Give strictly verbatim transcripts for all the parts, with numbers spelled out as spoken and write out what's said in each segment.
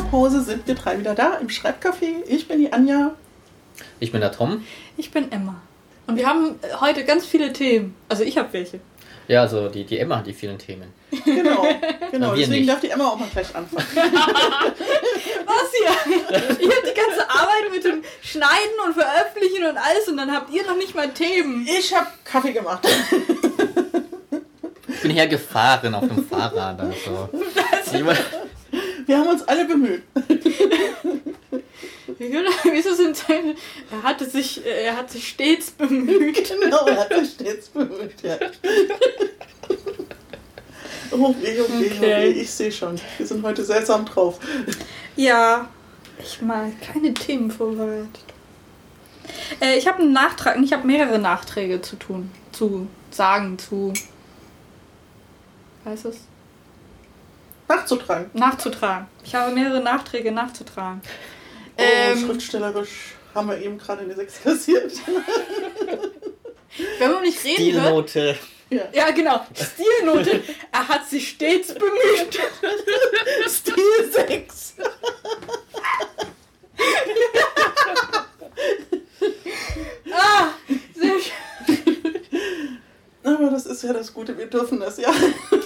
Sommerpause sind wir drei wieder da im Schreibcafé. Ich bin die Anja. Ich bin der Tom. Ich bin Emma. Und wir haben heute ganz viele Themen. Also ich habe welche. Ja, also die, die Emma hat die vielen Themen. Genau, genau. Wir Deswegen nicht. darf die Emma auch mal gleich anfangen. Was hier? Ich habe die ganze Arbeit mit dem Schneiden und Veröffentlichen und alles und dann habt ihr noch nicht mal Themen. Ich habe Kaffee gemacht. Ich bin hergefahren auf dem Fahrrad. Also. Wir haben uns alle bemüht. Wie ist es in Zeiten? Er hatte sich, er hat sich stets bemüht. Genau, er hat sich stets bemüht, ja. Oh, okay, okay, okay, ich sehe schon. Wir sind heute seltsam drauf. Ja, ich mal keine Themen vorbereitet. Äh, ich habe einen Nachtrag, ich habe mehrere Nachträge zu tun, zu sagen, zu... Heißt es? Nachzutragen. Nachzutragen. Ich habe mehrere Nachträge nachzutragen. Oh, ähm, schriftstellerisch haben wir eben gerade eine sechs kassiert. Wenn man nicht reden hört... Stilnote. Ja. Ja, genau. Stilnote. Er hat sich stets bemüht. Stil sechs. Ah, sehr schön. Aber das ist ja das Gute, wir dürfen das, ja.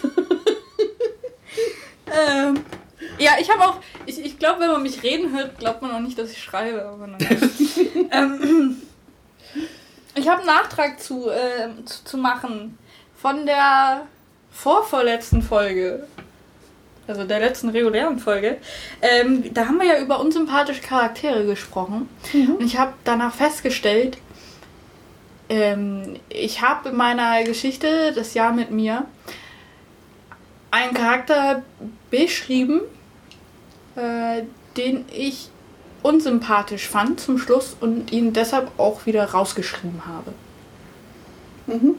Ähm, ja, ich habe auch, ich, ich glaube, wenn man mich reden hört, glaubt man auch nicht, dass ich schreibe. Aber ähm, ich habe einen Nachtrag zu, äh, zu, zu machen von der vorvorletzten Folge, also der letzten regulären Folge. Ähm, da haben wir ja über unsympathische Charaktere gesprochen. Mhm. Und ich habe danach festgestellt, ähm, ich habe in meiner Geschichte, das Jahr mit mir, einen Charakter beschrieben, äh, den ich unsympathisch fand zum Schluss und ihn deshalb auch wieder rausgeschrieben habe. Mhm.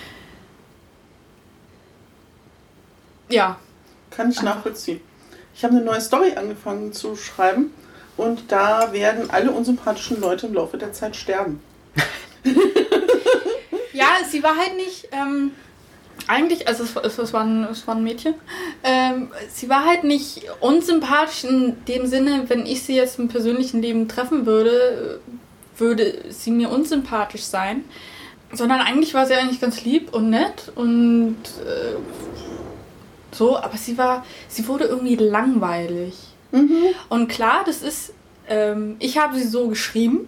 Ja. Kann ich nachvollziehen. Ich habe eine neue Story angefangen zu schreiben und da werden alle unsympathischen Leute im Laufe der Zeit sterben. Ja, sie war halt nicht... Ähm, Eigentlich, also es, es, war ein, es war ein Mädchen, ähm, sie war halt nicht unsympathisch in dem Sinne, wenn ich sie jetzt im persönlichen Leben treffen würde, würde sie mir unsympathisch sein, sondern eigentlich war sie eigentlich ganz lieb und nett und äh, so, aber sie war, sie wurde irgendwie langweilig. Mhm. Und klar, das ist, ähm, ich habe sie so geschrieben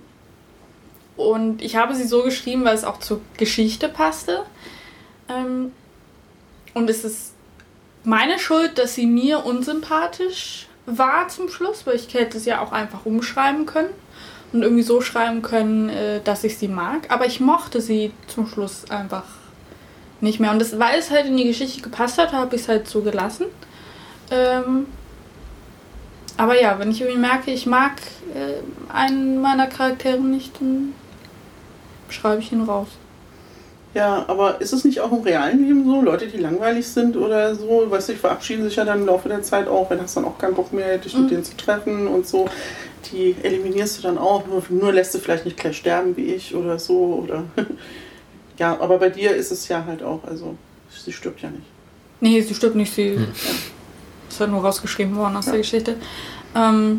und ich habe sie so geschrieben, weil es auch zur Geschichte passte. Ähm, Und es ist meine Schuld, dass sie mir unsympathisch war zum Schluss, weil ich hätte es ja auch einfach umschreiben können und irgendwie so schreiben können, dass ich sie mag. Aber ich mochte sie zum Schluss einfach nicht mehr. Und das, weil es halt in die Geschichte gepasst hat, habe ich es halt so gelassen. Ähm, aber ja, wenn ich irgendwie merke, ich mag äh, einen meiner Charaktere nicht, dann schreibe ich ihn raus. Ja, aber ist es nicht auch im realen Leben so? Leute, die langweilig sind oder so, weißt du, die verabschieden sich ja dann im Laufe der Zeit auch, wenn hast dann auch keinen Bock mehr, dich mhm. mit denen zu treffen und so. Die eliminierst du dann auch, nur, nur lässt du vielleicht nicht gleich sterben wie ich oder so. Oder ja, aber bei dir ist es ja halt auch, also sie stirbt ja nicht. Nee, sie stirbt nicht, sie mhm. ist halt nur rausgeschrieben worden aus ja. der Geschichte. Ähm,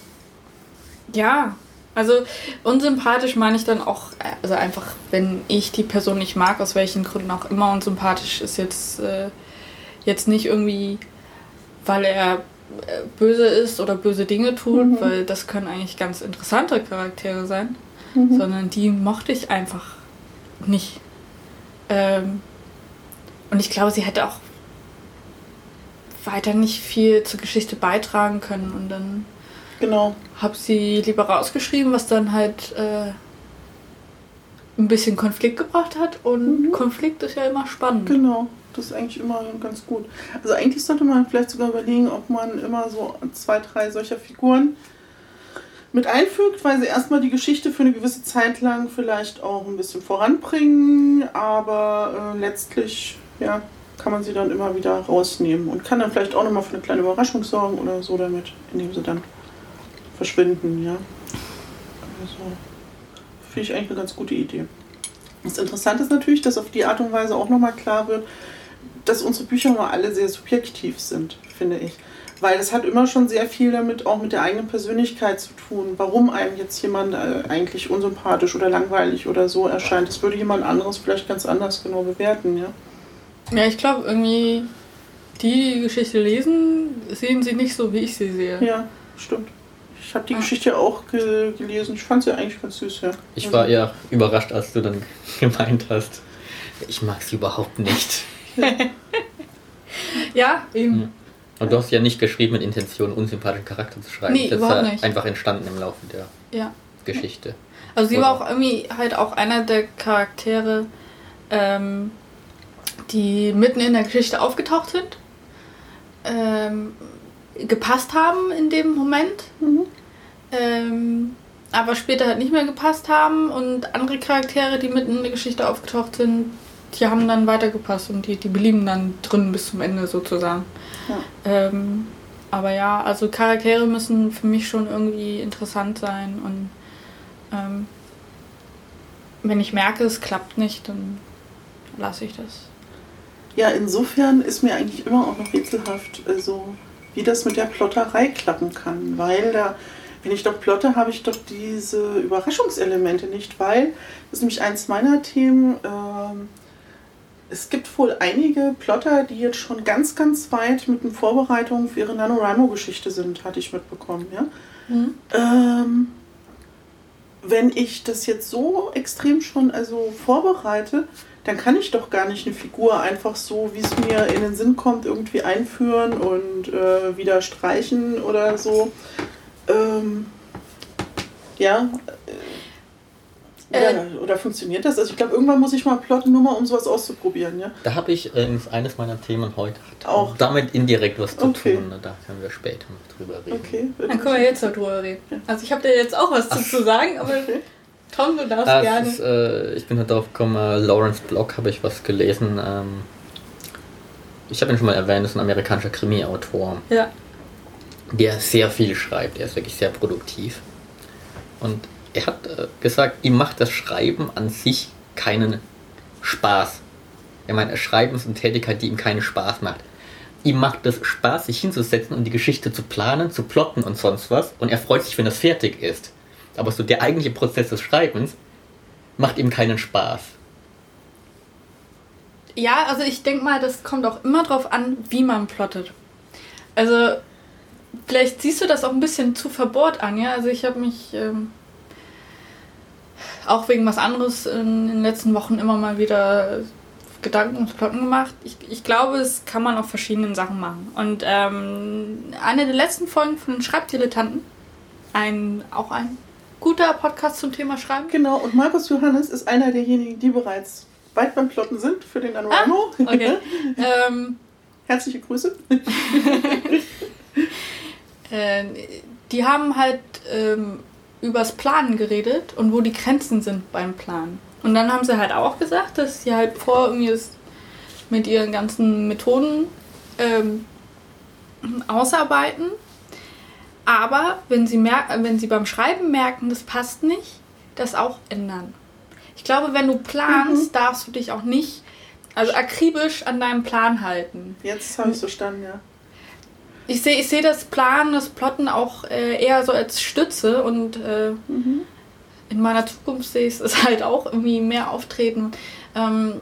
ja, also unsympathisch meine ich dann auch, also einfach, wenn ich die Person nicht mag, aus welchen Gründen auch immer, unsympathisch ist jetzt, äh, jetzt nicht irgendwie, weil er äh, böse ist oder böse Dinge tut, mhm. weil das können eigentlich ganz interessante Charaktere sein, mhm. sondern die mochte ich einfach nicht. Ähm, und ich glaube, sie hätte auch weiter nicht viel zur Geschichte beitragen können und dann genau. habe sie lieber rausgeschrieben, was dann halt äh, ein bisschen Konflikt gebracht hat und mhm. Konflikt ist ja immer spannend. Genau, das ist eigentlich immer ganz gut. Also eigentlich sollte man vielleicht sogar überlegen, ob man immer so zwei, drei solcher Figuren mit einfügt, weil sie erstmal die Geschichte für eine gewisse Zeit lang vielleicht auch ein bisschen voranbringen, aber äh, letztlich ja, kann man sie dann immer wieder rausnehmen und kann dann vielleicht auch nochmal für eine kleine Überraschung sorgen oder so damit, indem sie dann verschwinden, ja. Also, finde ich eigentlich eine ganz gute Idee. Das Interessante ist natürlich, dass auf die Art und Weise auch nochmal klar wird, dass unsere Bücher mal alle sehr subjektiv sind, finde ich. Weil das hat immer schon sehr viel damit, auch mit der eigenen Persönlichkeit zu tun. Warum einem jetzt jemand äh, eigentlich unsympathisch oder langweilig oder so erscheint. Das würde jemand anderes vielleicht ganz anders genau bewerten, ja. Ja, ich glaube, irgendwie, die die Geschichte lesen, sehen sie nicht so, wie ich sie sehe. Ja, stimmt. Ich habe die Geschichte auch ge- gelesen. Ich fand sie eigentlich ganz süß, ja. Ich war eher überrascht, als du dann gemeint hast, ich mag sie überhaupt nicht. Ja, eben. Mhm. Und du hast ja nicht geschrieben mit Intention, einen unsympathischen Charakter zu schreiben. Nee, das überhaupt ist ja nicht. einfach entstanden im Laufe der Ja. Geschichte. Also sie Oder? war auch irgendwie halt auch einer der Charaktere, ähm, die mitten in der Geschichte aufgetaucht sind, ähm, gepasst haben in dem Moment, Mhm. ähm, aber später halt nicht mehr gepasst haben und andere Charaktere, die mitten in der Geschichte aufgetaucht sind, die haben dann weitergepasst und die, die blieben dann drin bis zum Ende sozusagen. Ja. Ähm, aber ja, also Charaktere müssen für mich schon irgendwie interessant sein und ähm, wenn ich merke, es klappt nicht, dann lasse ich das. Ja, insofern ist mir eigentlich immer auch noch rätselhaft, also wie das mit der Plotterei klappen kann. Weil da, wenn ich doch plotte, habe ich doch diese Überraschungselemente nicht, weil das ist nämlich eins meiner Themen. Ähm, es gibt wohl einige Plotter, die jetzt schon ganz, ganz weit mit den Vorbereitungen für ihre NaNoWriMo-Geschichte sind, hatte ich mitbekommen. Ja? Mhm. Ähm, wenn ich das jetzt so extrem schon also vorbereite, dann kann ich doch gar nicht eine Figur einfach so, wie es mir in den Sinn kommt, irgendwie einführen und äh, wieder streichen oder so. Ähm, ja. Äh, Äh, oder, oder funktioniert das? Also ich glaube, irgendwann muss ich mal plotten, nur mal um sowas auszuprobieren, ja. Da habe ich übrigens eines meiner Themen heute hat Auch. damit indirekt was zu Okay. tun. Da können wir später noch drüber reden. Okay. Dann können wir jetzt darüber reden. Also ich habe dir jetzt auch was zu sagen, aber Okay. Tom, du darfst Ah, es gerne. ist, äh, ich bin halt darauf gekommen, äh, Lawrence Block habe ich was gelesen. Ähm, ich habe ihn schon mal erwähnt, das ist ein amerikanischer Krimi-Autor, Ja. der sehr viel schreibt. Er ist wirklich sehr produktiv. Und er hat äh, gesagt, ihm macht das Schreiben an sich keinen Spaß. Er meint, Schreiben ist eine Tätigkeit, die ihm keinen Spaß macht. Ihm macht es Spaß, sich hinzusetzen und die Geschichte zu planen, zu plotten und sonst was. Und er freut sich, wenn das fertig ist. Aber so der eigentliche Prozess des Schreibens macht ihm keinen Spaß. Ja, also ich denke mal, das kommt auch immer drauf an, wie man plottet. Also vielleicht siehst du das auch ein bisschen zu verbohrt an, ja. Also ich habe mich ähm, auch wegen was anderes in den letzten Wochen immer mal wieder Gedanken ums Plotten gemacht. Ich, ich glaube, es kann man auf verschiedenen Sachen machen. Und ähm, eine der letzten Folgen von den Schreibdilettanten, ein, auch ein guter Podcast zum Thema Schreiben. Genau, und Markus Johannes ist einer derjenigen, die bereits weit beim Plotten sind für den NaNoWriMo. Ah, okay. ähm, Herzliche Grüße. äh, die haben halt ähm, übers Planen geredet und wo die Grenzen sind beim Planen. Und dann haben sie halt auch gesagt, dass sie halt vor irgendwie das mit ihren ganzen Methoden ähm, ausarbeiten. Aber wenn sie, mer- wenn sie beim Schreiben merken, das passt nicht, das auch ändern. Ich glaube, wenn du planst, Mhm. darfst du dich auch nicht also akribisch an deinem Plan halten. Jetzt habe ich es verstanden, ja. Ich sehe ich seh das Planen, das Plotten auch äh, eher so als Stütze und äh, Mhm. in meiner Zukunft sehe ich es halt auch irgendwie mehr auftreten. Ähm,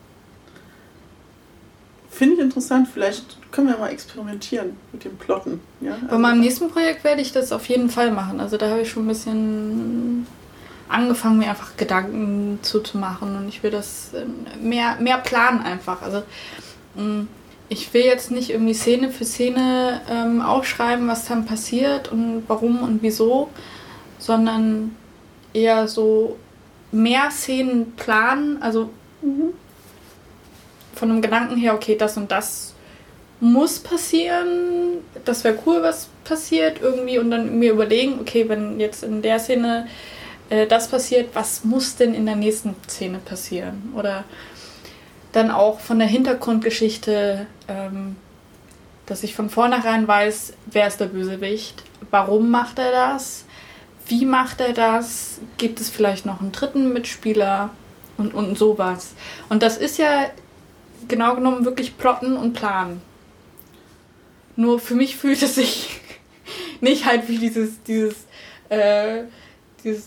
Finde ich interessant, vielleicht können wir mal experimentieren mit dem Plotten. Ja? bei meinem nächsten Projekt werde ich das auf jeden Fall machen. Also da habe ich schon ein bisschen angefangen, mir einfach Gedanken zuzumachen und ich will das äh, mehr, mehr planen einfach. Also mh, ich will jetzt nicht irgendwie Szene für Szene ähm, aufschreiben, was dann passiert und warum und wieso, sondern eher so mehr Szenen planen, also Mhm. von einem Gedanken her, okay, das und das muss passieren, das wäre cool, was passiert irgendwie und dann mir überlegen, okay, wenn jetzt in der Szene äh, das passiert, was muss denn in der nächsten Szene passieren? Oder dann auch von der Hintergrundgeschichte, ähm, dass ich von vornherein weiß, wer ist der Bösewicht, warum macht er das, wie macht er das, gibt es vielleicht noch einen dritten Mitspieler und, und sowas. Und das ist ja genau genommen wirklich plotten und planen. Nur für mich fühlt es sich nicht halt wie dieses, dieses, äh, dieses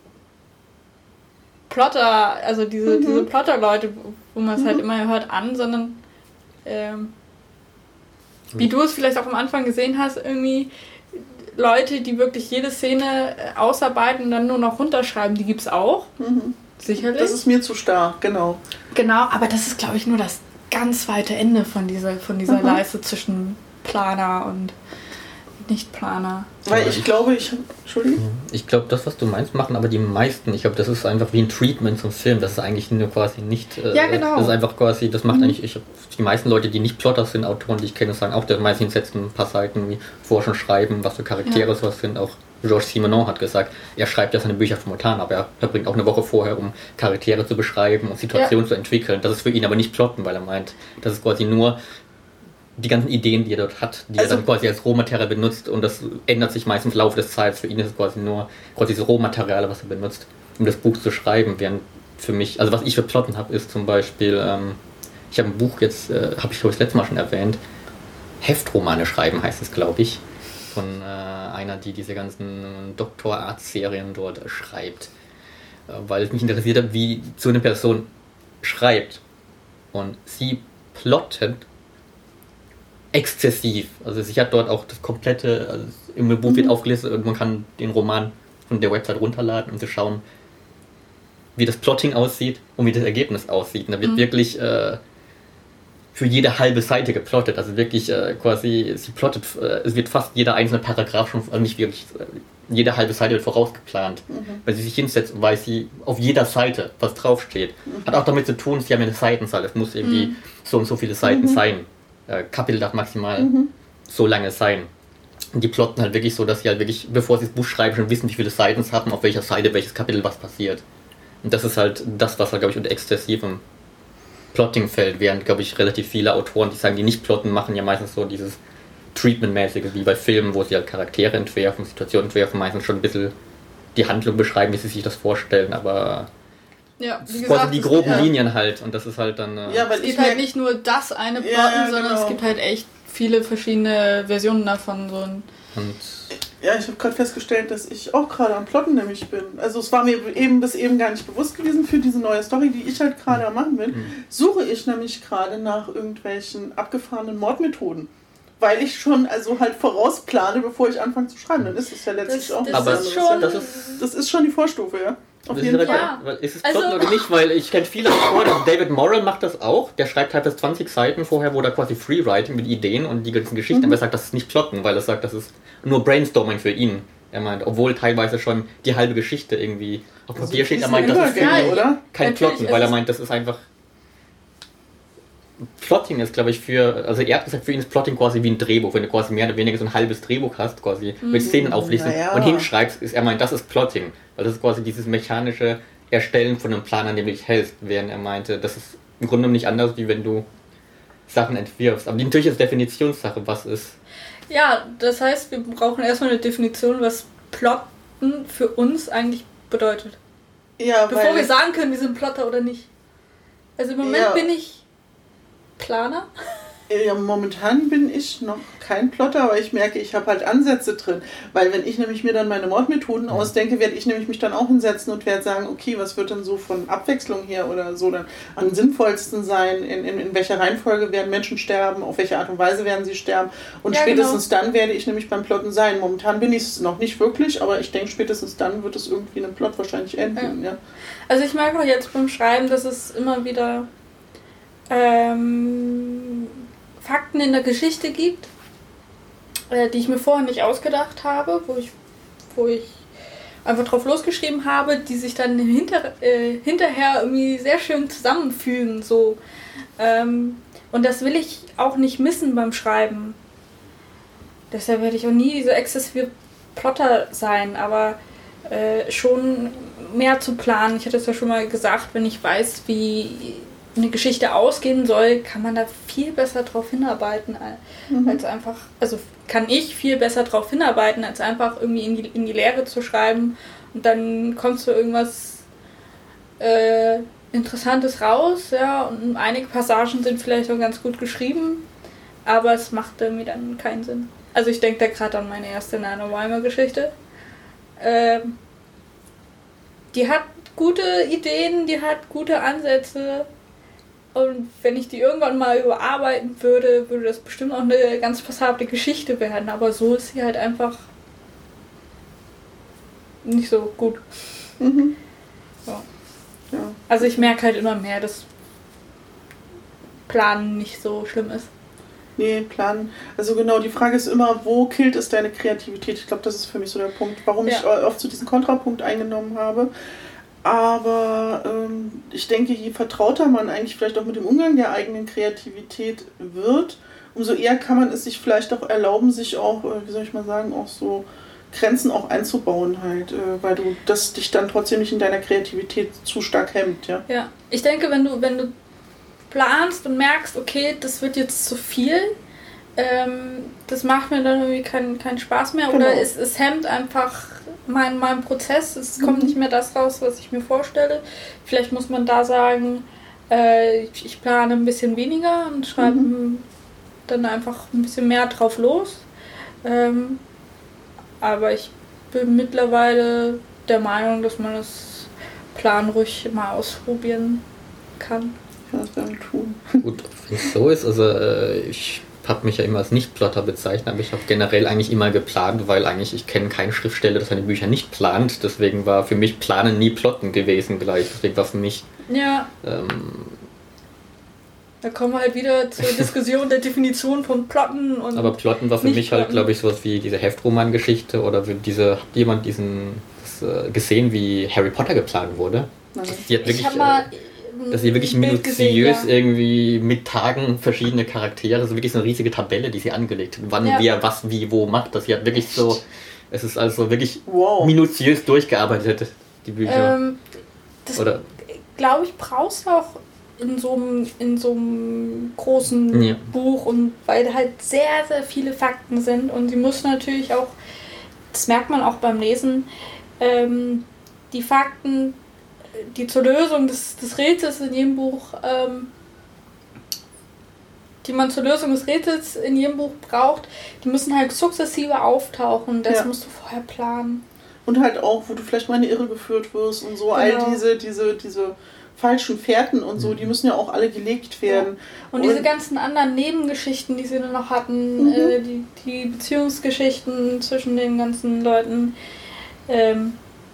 Plotter, also diese, mhm. diese Plotter-Leute, wo man es mhm. halt immer hört, an, sondern ähm, wie du es vielleicht auch am Anfang gesehen hast, irgendwie Leute, die wirklich jede Szene ausarbeiten und dann nur noch runterschreiben, die gibt es auch. Mhm. Sicherlich. Das ist mir zu stark, genau. Genau, aber das ist, glaube ich, nur das ganz weite Ende von dieser, von dieser mhm. Leiste zwischen Planer und Nicht-Planer. Weil ich, ich glaube, ich... Entschuldigung? Ich glaube, das, was du meinst, machen aber die meisten. Ich glaube, das ist einfach wie ein Treatment zum Film. Das ist eigentlich nur quasi nicht... Äh, ja, genau. Das ist einfach quasi... Das macht mhm. eigentlich... Ich, die meisten Leute, die nicht Plotter sind, Autoren, die ich kenne, sagen auch, der meistens setzt ein paar Seiten wie vorher schon schreiben, was für Charaktere ja. sowas sind. Auch Georges Simenon hat gesagt, er schreibt ja seine Bücher momentan, aber er verbringt auch eine Woche vorher, um Charaktere zu beschreiben und Situationen ja. zu entwickeln. Das ist für ihn aber nicht Plotten, weil er meint, das ist quasi nur die ganzen Ideen, die er dort hat, die also, er dann quasi als Rohmaterial benutzt, und das ändert sich meistens im Laufe des Zeits. Für ihn ist es quasi nur quasi diese Rohmaterial, was er benutzt, um das Buch zu schreiben. Während für mich, also was ich für Plotten habe, ist zum Beispiel, ähm, ich habe ein Buch jetzt, äh, habe ich glaube ich das letzte Mal schon erwähnt, Heftromane schreiben heißt es, glaube ich, von äh, einer, die diese ganzen Doktorarzt-Serien dort äh, schreibt, äh, weil es mich interessiert hat, wie so eine Person schreibt, und sie plottet exzessiv. Also sie hat dort auch das komplette, also im Buch wird mhm. aufgelistet und man kann den Roman von der Website runterladen, um zu schauen, wie das Plotting aussieht und wie das Ergebnis aussieht. Und da wird mhm. wirklich äh, für jede halbe Seite geplottet. Also wirklich äh, quasi, sie plottet, äh, es wird fast jeder einzelne Paragraph schon, also nicht wirklich, äh, jede halbe Seite wird vorausgeplant. Mhm. Weil sie sich hinsetzt und weiß sie auf jeder Seite, was draufsteht. Mhm. Hat auch damit zu tun, sie haben ja eine Seitenzahl. Es muss irgendwie mhm. so und so viele Seiten mhm. sein. Kapitel darf maximal mhm. so lange sein. Und die plotten halt wirklich so, dass sie halt wirklich, bevor sie das Buch schreiben, schon wissen, wie viele Seiten es haben, auf welcher Seite, welches Kapitel was passiert. Und das ist halt das, was halt, glaube ich, unter exzessivem Plotting fällt, während, glaube ich, relativ viele Autoren, die sagen, die nicht plotten, machen ja meistens so dieses Treatment-mäßige, wie bei Filmen, wo sie halt Charaktere entwerfen, Situationen entwerfen, meistens schon ein bisschen die Handlung beschreiben, wie sie sich das vorstellen, aber... Ja, wie gesagt, quasi die groben ja. Linien halt, und das ist halt dann... Äh ja, weil es gibt halt nicht nur das eine Plotten, ja, ja, sondern genau. es gibt halt echt viele verschiedene Versionen davon. So ein und ja, ich habe gerade festgestellt, dass ich auch gerade am Plotten nämlich bin. Also es war mir eben bis eben gar nicht bewusst gewesen für diese neue Story, die ich halt gerade am machen bin. Mhm. Suche ich nämlich gerade nach irgendwelchen abgefahrenen Mordmethoden. Weil ich schon also halt vorausplane, bevor ich anfange zu schreiben. Dann ist es ja letztlich das, auch das aber ist schon, das ist, das ist schon die Vorstufe, ja. Auf das jeden ist, Fall. Ja. Weil ist es Plotten also, oder nicht? Weil ich kenne viele Autoren, David Morrell macht das auch. Der schreibt halt bis zwanzig Seiten vorher, wo da quasi Freewriting mit Ideen und die ganzen Geschichten. Mhm. Aber er sagt, das ist nicht Plotten, weil er sagt, das ist nur Brainstorming für ihn. Er meint, obwohl teilweise schon die halbe Geschichte irgendwie auf Papier steht, er meint, das ist ja, oder? kein Plotten, weil er meint, das ist einfach... Plotting ist, glaube ich, für, also er hat gesagt, für ihn ist Plotting quasi wie ein Drehbuch, wenn du quasi mehr oder weniger so ein halbes Drehbuch hast, quasi mhm. mit Szenen auflistest naja. und hinschreibst, ist er meint, das ist Plotting, weil das ist quasi dieses mechanische Erstellen von einem Plan, an dem du dich hältst, während er meinte, das ist im Grunde genommen nicht anders, wie wenn du Sachen entwirfst. Aber natürlich ist es Definitionssache, was ist. Ja, das heißt, wir brauchen erstmal eine Definition, was Plotten für uns eigentlich bedeutet. Ja, bevor wir sagen können, wir sind Plotter oder nicht. Also im Moment ja. bin ich Planer? Ja, momentan bin ich noch kein Plotter, aber ich merke, ich habe halt Ansätze drin. Weil wenn ich nämlich mir dann meine Mordmethoden mhm. ausdenke, werde ich nämlich mich dann auch hinsetzen und werde sagen, okay, was wird denn so von Abwechslung hier oder so dann am sinnvollsten sein? In, in, in welcher Reihenfolge werden Menschen sterben? Auf welche Art und Weise werden sie sterben? Und ja, spätestens genau. dann werde ich nämlich beim Plotten sein. Momentan bin ich es noch nicht wirklich, aber ich denke, spätestens dann wird es irgendwie in einem Plot wahrscheinlich enden. Ja. Ja. Also ich merke auch jetzt beim Schreiben, dass es immer wieder Ähm, Fakten in der Geschichte gibt, äh, die ich mir vorher nicht ausgedacht habe, wo ich, wo ich einfach drauf losgeschrieben habe, die sich dann hinter, äh, hinterher irgendwie sehr schön zusammenfügen. So. Ähm, und das will ich auch nicht missen beim Schreiben. Deshalb werde ich auch nie so exzessive Plotter sein, aber äh, schon mehr zu planen. Ich hatte es ja schon mal gesagt, wenn ich weiß, wie eine Geschichte ausgehen soll, kann man da viel besser drauf hinarbeiten, mhm. als einfach, also kann ich viel besser drauf hinarbeiten, als einfach irgendwie in die, in die Leere zu schreiben und dann kommt so irgendwas äh, Interessantes raus, ja, und einige Passagen sind vielleicht auch ganz gut geschrieben, aber es macht irgendwie dann keinen Sinn. Also ich denke da gerade an meine erste NaNoWriMo-Geschichte. Ähm, die hat gute Ideen, die hat gute Ansätze und wenn ich die irgendwann mal überarbeiten würde, würde das bestimmt auch eine ganz passable Geschichte werden, aber so ist sie halt einfach nicht so gut. Mhm. Ja. Ja. Also ich merke halt immer mehr, dass Planen nicht so schlimm ist. Nee, planen. Also genau, die Frage ist immer, wo killt es deine Kreativität? Ich glaube, das ist für mich so der Punkt, warum Ja. ich oft so diesen Kontrapunkt eingenommen habe. Aber ähm, ich denke, je vertrauter man eigentlich vielleicht auch mit dem Umgang der eigenen Kreativität wird, umso eher kann man es sich vielleicht auch erlauben, sich auch, äh, wie soll ich mal sagen, auch so Grenzen auch einzubauen halt, äh, weil du das dich dann trotzdem nicht in deiner Kreativität zu stark hemmt, ja. Ja, ich denke, wenn du, wenn du planst und merkst, okay, das wird jetzt zu viel, ähm, das macht mir dann irgendwie keinen keinen Spaß mehr Genau. oder es, es hemmt einfach meinen mein Prozess, es kommt Mhm. nicht mehr das raus, was ich mir vorstelle. Vielleicht muss man da sagen, äh, ich, ich plane ein bisschen weniger und schreibe Mhm. dann einfach ein bisschen mehr drauf los. Ähm, aber ich bin mittlerweile der Meinung, dass man das Plan ruhig mal ausprobieren kann. Ich kann das dann tun. Gut, wenn es so ist, also äh, ich habe mich ja immer als Nicht-Plotter bezeichnet, aber ich habe generell eigentlich immer geplant, weil eigentlich ich kenne keinen Schriftsteller, der seine Bücher nicht plant. Deswegen war für mich Planen nie Plotten gewesen gleich. Deswegen war für mich Ja. ähm, Da kommen wir halt wieder zur Diskussion der Definition von Plotten und. aber Plotten war für nicht mich halt, plotten. glaube ich, sowas wie diese Heftroman-Geschichte oder wie diese, hat jemand diesen das, äh, gesehen, wie Harry Potter geplant wurde? Nein. Die hat ich wirklich, habe mal. äh, dass sie wirklich ein Bild minutiös gesehen, ja. irgendwie mit Tagen verschiedene Charaktere, so wirklich so eine riesige Tabelle, die sie angelegt hat, wann Ja. wer was wie wo macht. Das sie hat wirklich so, es ist also wirklich Wow. minutiös durchgearbeitet, die Bücher. Ähm, das Oder glaube ich, brauchst du auch in so einem in so einem großen Ja. Buch und weil da halt sehr, sehr viele Fakten sind und sie muss natürlich auch, das merkt man auch beim Lesen, ähm, die Fakten, die zur Lösung des, des Rätsels in jedem Buch, ähm, die man zur Lösung des Rätsels in jedem Buch braucht, die müssen halt sukzessive auftauchen. Das Ja. musst du vorher planen. Und halt auch, wo du vielleicht mal in die Irre geführt wirst und so, all Genau. diese, diese, diese falschen Fährten und so, die müssen ja auch alle gelegt werden. Und diese ganzen anderen Nebengeschichten, die sie dann noch hatten, Mhm. äh, die, die Beziehungsgeschichten zwischen den ganzen Leuten, ähm,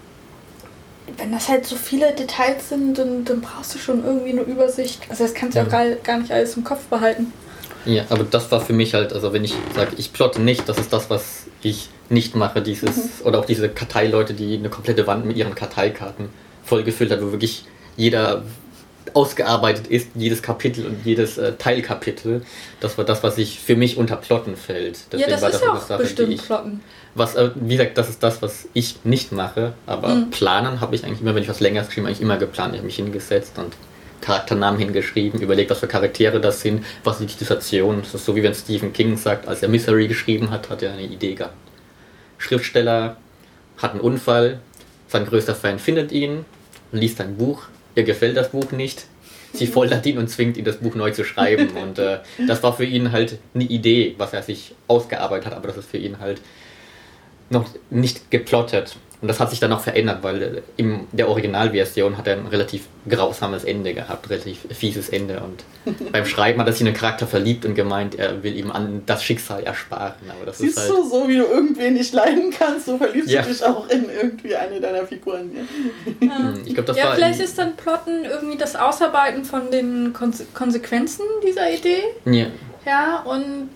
wenn das halt so viele Details sind, dann, dann brauchst du schon irgendwie eine Übersicht. Also das kannst du ja auch Ja. gar, gar nicht alles im Kopf behalten. ja, aber das war für mich halt, also wenn ich sage, ich plotte nicht, das ist das, was ich nicht mache, dieses, oder auch diese Karteileute, die eine komplette Wand mit ihren Karteikarten vollgefüllt hat, wo wirklich jeder ausgearbeitet ist, jedes Kapitel und jedes äh, Teilkapitel. Das war das, was ich für mich unter Plotten fällt. Ja, das war ist eine ja auch Sache, die bestimmt ich, Plotten. was, äh, wie gesagt, das ist das, was ich nicht mache, aber Mhm. planen habe ich eigentlich immer, wenn ich was Längeres geschrieben habe, eigentlich immer geplant. Ich habe mich hingesetzt und Charakternamen hingeschrieben, überlegt, was für Charaktere das sind, was ist die Situation. Das ist so, wie wenn Stephen King sagt, als er Misery geschrieben hat, hat er eine Idee gehabt. Schriftsteller hat einen Unfall, sein größter Fan findet ihn, liest ein Buch, ihr gefällt das Buch nicht, sie foltert ihn und zwingt ihn, das Buch neu zu schreiben. Und äh, das war für ihn halt eine Idee, was er sich ausgearbeitet hat, aber das ist für ihn halt noch nicht geplottet. Und das hat sich dann auch verändert, weil in der Originalversion hat er ein relativ grausames Ende gehabt, relativ fieses Ende. Und beim Schreiben hat er sich in den Charakter verliebt und gemeint, er will ihm an das Schicksal ersparen. Aber das Siehst ist halt, du, so wie du irgendwen nicht leiden kannst, so verliebst Ja. du dich auch in irgendwie eine deiner Figuren. Ja. Ja, ich glaube, das ja war vielleicht ist dann Plotten irgendwie das Ausarbeiten von den Konse- Konsequenzen dieser Idee. ja, Ja, und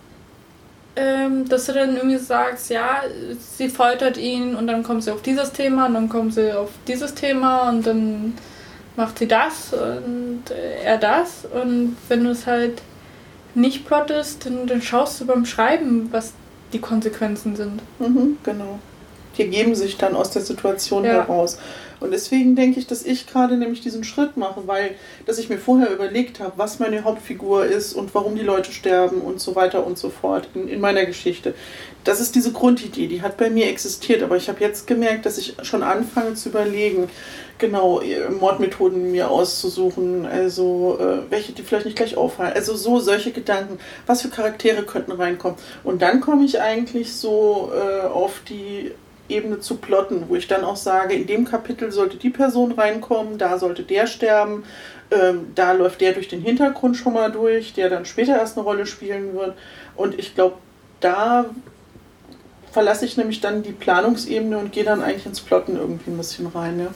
ähm, dass du dann irgendwie sagst, ja, sie foltert ihn und dann kommt sie auf dieses Thema und dann kommt sie auf dieses Thema und dann macht sie das und äh, er das. Und wenn du es halt nicht plottest, dann, dann schaust du beim Schreiben, was die Konsequenzen sind. Mhm, genau. die ergeben sich dann aus der Situation Ja. heraus. Und deswegen denke ich, dass ich gerade nämlich diesen Schritt mache, weil, dass ich mir vorher überlegt habe, was meine Hauptfigur ist und warum die Leute sterben und so weiter und so fort in, in meiner Geschichte. Das ist diese Grundidee, die hat bei mir existiert, aber ich habe jetzt gemerkt, dass ich schon anfange zu überlegen, genau, Mordmethoden mir auszusuchen, also äh, welche, die vielleicht nicht gleich auffallen, also so solche Gedanken, was für Charaktere könnten reinkommen. Und dann komme ich eigentlich so äh, auf die Ebene zu plotten, wo ich dann auch sage, in dem Kapitel sollte die Person reinkommen, da sollte der sterben, ähm, da läuft der durch den Hintergrund schon mal durch, der dann später erst eine Rolle spielen wird. Und ich glaube, da verlasse ich nämlich dann die Planungsebene und gehe dann eigentlich ins Plotten irgendwie ein bisschen rein. Ja.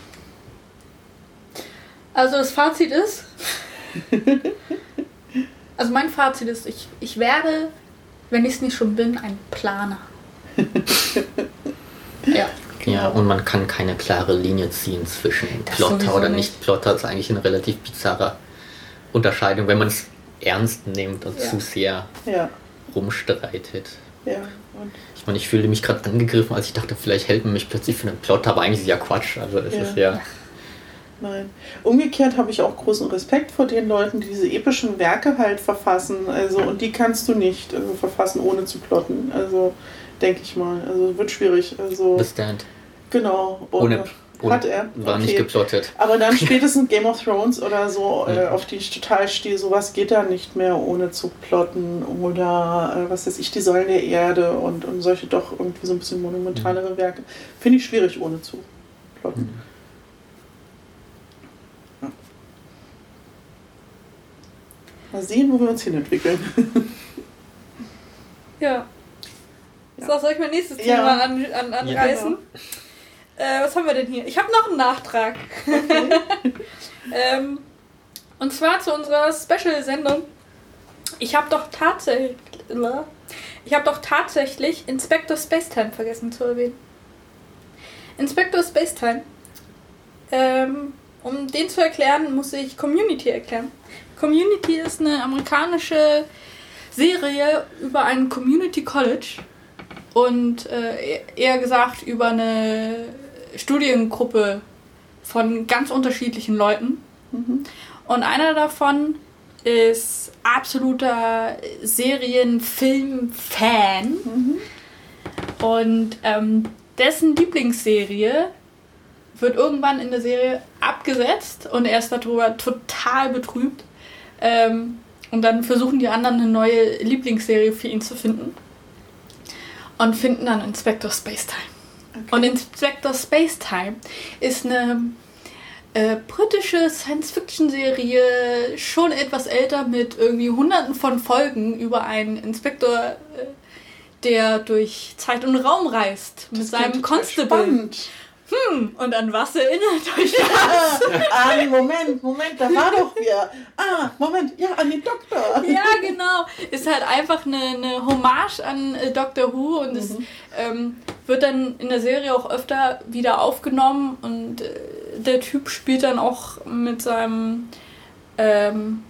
Also das Fazit ist, also mein Fazit ist, ich, ich werde, wenn ich es nicht schon bin, ein Planer. Ja. Ja, und man kann keine klare Linie ziehen zwischen Das Plotter sowieso oder nicht. Nicht-Plotter. Das ist eigentlich eine relativ bizarre Unterscheidung, wenn man es ernst nimmt und Ja. zu sehr Ja, rumstreitet. ja. Und Ich meine, ich fühlte mich gerade angegriffen, als ich dachte, vielleicht hält man mich plötzlich für einen Plotter, aber eigentlich ist es ja Quatsch. Also es Ja. ist ja... nein. Umgekehrt habe ich auch großen Respekt vor den Leuten, die diese epischen Werke halt verfassen. Also, und die kannst du nicht also, verfassen, ohne zu plotten. Also, denke ich mal. Also, wird schwierig. Also, The Stand. genau. Ohne, ohne Hat er? War Okay. nicht geplottet. Aber dann spätestens Game of Thrones oder so, Mhm. äh, auf die ich total stehe, sowas geht da nicht mehr ohne zu plotten. Oder, äh, was weiß ich, die Säulen der Erde und, und solche doch irgendwie so ein bisschen monumentalere Werke. Finde ich schwierig, ohne zu plotten. Mhm. Mal sehen, wo wir uns hinentwickeln. Ja. Ja. So, soll ich mein nächstes Ja. Thema an, an, anreißen? Äh, was haben wir denn hier? Ich habe noch einen Nachtrag. ähm, und zwar zu unserer Special-Sendung. Ich habe doch tatsächlich... Ich habe doch tatsächlich Inspector Spacetime vergessen zu erwähnen. Inspector Spacetime. Ähm, um den zu erklären, muss ich Community erklären. Community ist eine amerikanische Serie über ein Community College und äh, eher gesagt über eine Studiengruppe von ganz unterschiedlichen Leuten. Mhm. Und einer davon ist absoluter Serien-Film-Fan Mhm. und ähm, dessen Lieblingsserie wird irgendwann in der Serie abgesetzt und er ist darüber total betrübt. Ähm, und dann versuchen die anderen eine neue Lieblingsserie für ihn zu finden. Und finden dann Inspector Spacetime. Okay. Und Inspector Spacetime ist eine äh, britische Science-Fiction-Serie, schon etwas älter, mit irgendwie hunderten von Folgen über einen Inspektor, äh, der durch Zeit und Raum reist. Mit Das seinem klingt total Constable. spannend. Hm, und an was erinnert euch das? Ah, nee, Moment, Moment, da war doch wer. Ah, Moment, ja, an den Doktor. Ja, genau. Ist halt einfach eine, eine Hommage an äh, Doctor Who und es Mhm. ähm, wird dann in der Serie auch öfter wieder aufgenommen und äh, der Typ spielt dann auch mit seinem ähm,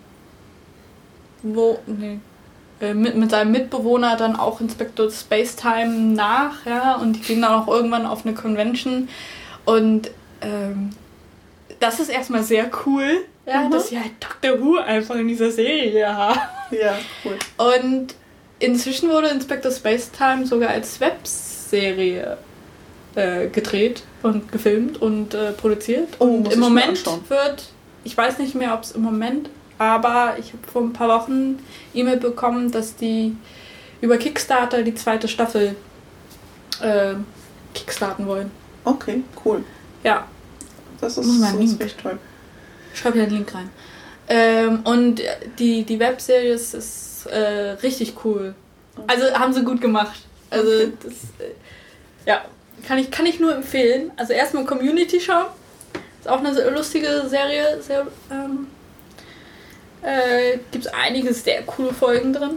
wo, nee, äh, mit, mit seinem Mitbewohner dann auch Inspector Spacetime nach, ja, und die gehen dann auch irgendwann auf eine Convention und ähm, das ist erstmal sehr cool, ja, Mhm. dass sie halt Doctor Who einfach in dieser Serie haben. Ja, cool. Und inzwischen wurde Inspector Spacetime sogar als Webserie äh, gedreht und gefilmt und äh, produziert. Oh, und muss im ich mir Moment anschauen. wird, ich weiß nicht mehr, ob es im Moment, aber ich habe vor ein paar Wochen E-Mail bekommen, dass die über Kickstarter die zweite Staffel äh, kickstarten wollen. Okay, cool. Ja, Das ist, Muss man das ist Link. echt toll. schreib hier einen Link rein. Ähm, und die, die Webserie ist, ist äh, richtig cool. Also haben sie gut gemacht. Also Okay. das, äh, ja, kann ich, kann ich nur empfehlen. Also erstmal Community schauen. Ist auch eine sehr lustige Serie. Sehr, ähm, äh, gibt es einige sehr coole Folgen drin.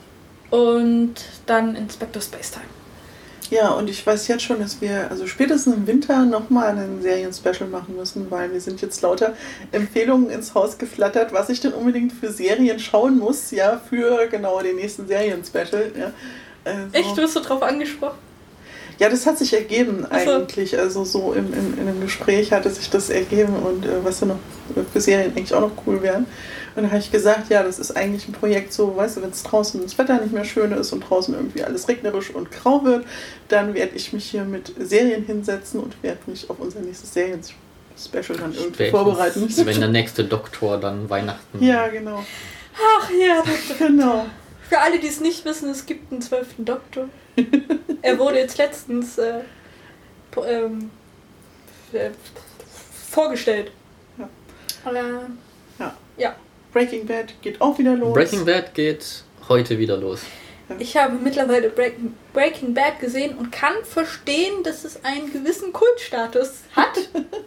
Und dann Inspector Spacetime. Ja, und ich weiß jetzt schon, dass wir also spätestens im Winter nochmal einen Serien-Special machen müssen, weil wir sind jetzt lauter Empfehlungen ins Haus geflattert, was ich denn unbedingt für Serien schauen muss, ja, für genau den nächsten Serien-Special. Ja. Also, Echt? Wirst du drauf angesprochen? Ja, das hat sich ergeben Also- eigentlich. Also so im, im, in einem Gespräch hatte sich das ergeben und äh, was ja noch für Serien eigentlich auch noch cool wären. Und da habe ich gesagt, ja, das ist eigentlich ein Projekt so, weißt du, wenn es draußen das Wetter nicht mehr schön ist und draußen irgendwie alles regnerisch und grau wird, dann werde ich mich hier mit Serien hinsetzen und werde mich auf unser nächstes Serien-Special dann irgendwie Spätestens, vorbereiten. wenn der nächste Doktor dann Weihnachten... Ja, genau. Ach ja, Genau. für alle, die es nicht wissen, es gibt einen zwölften Doktor. Er wurde jetzt letztens äh, po- ähm, äh, vorgestellt. Ja. Aber Breaking Bad geht auch wieder los. Breaking Bad geht heute wieder los. ich habe mittlerweile Breaking, Breaking Bad gesehen und kann verstehen, dass es einen gewissen Kultstatus hat.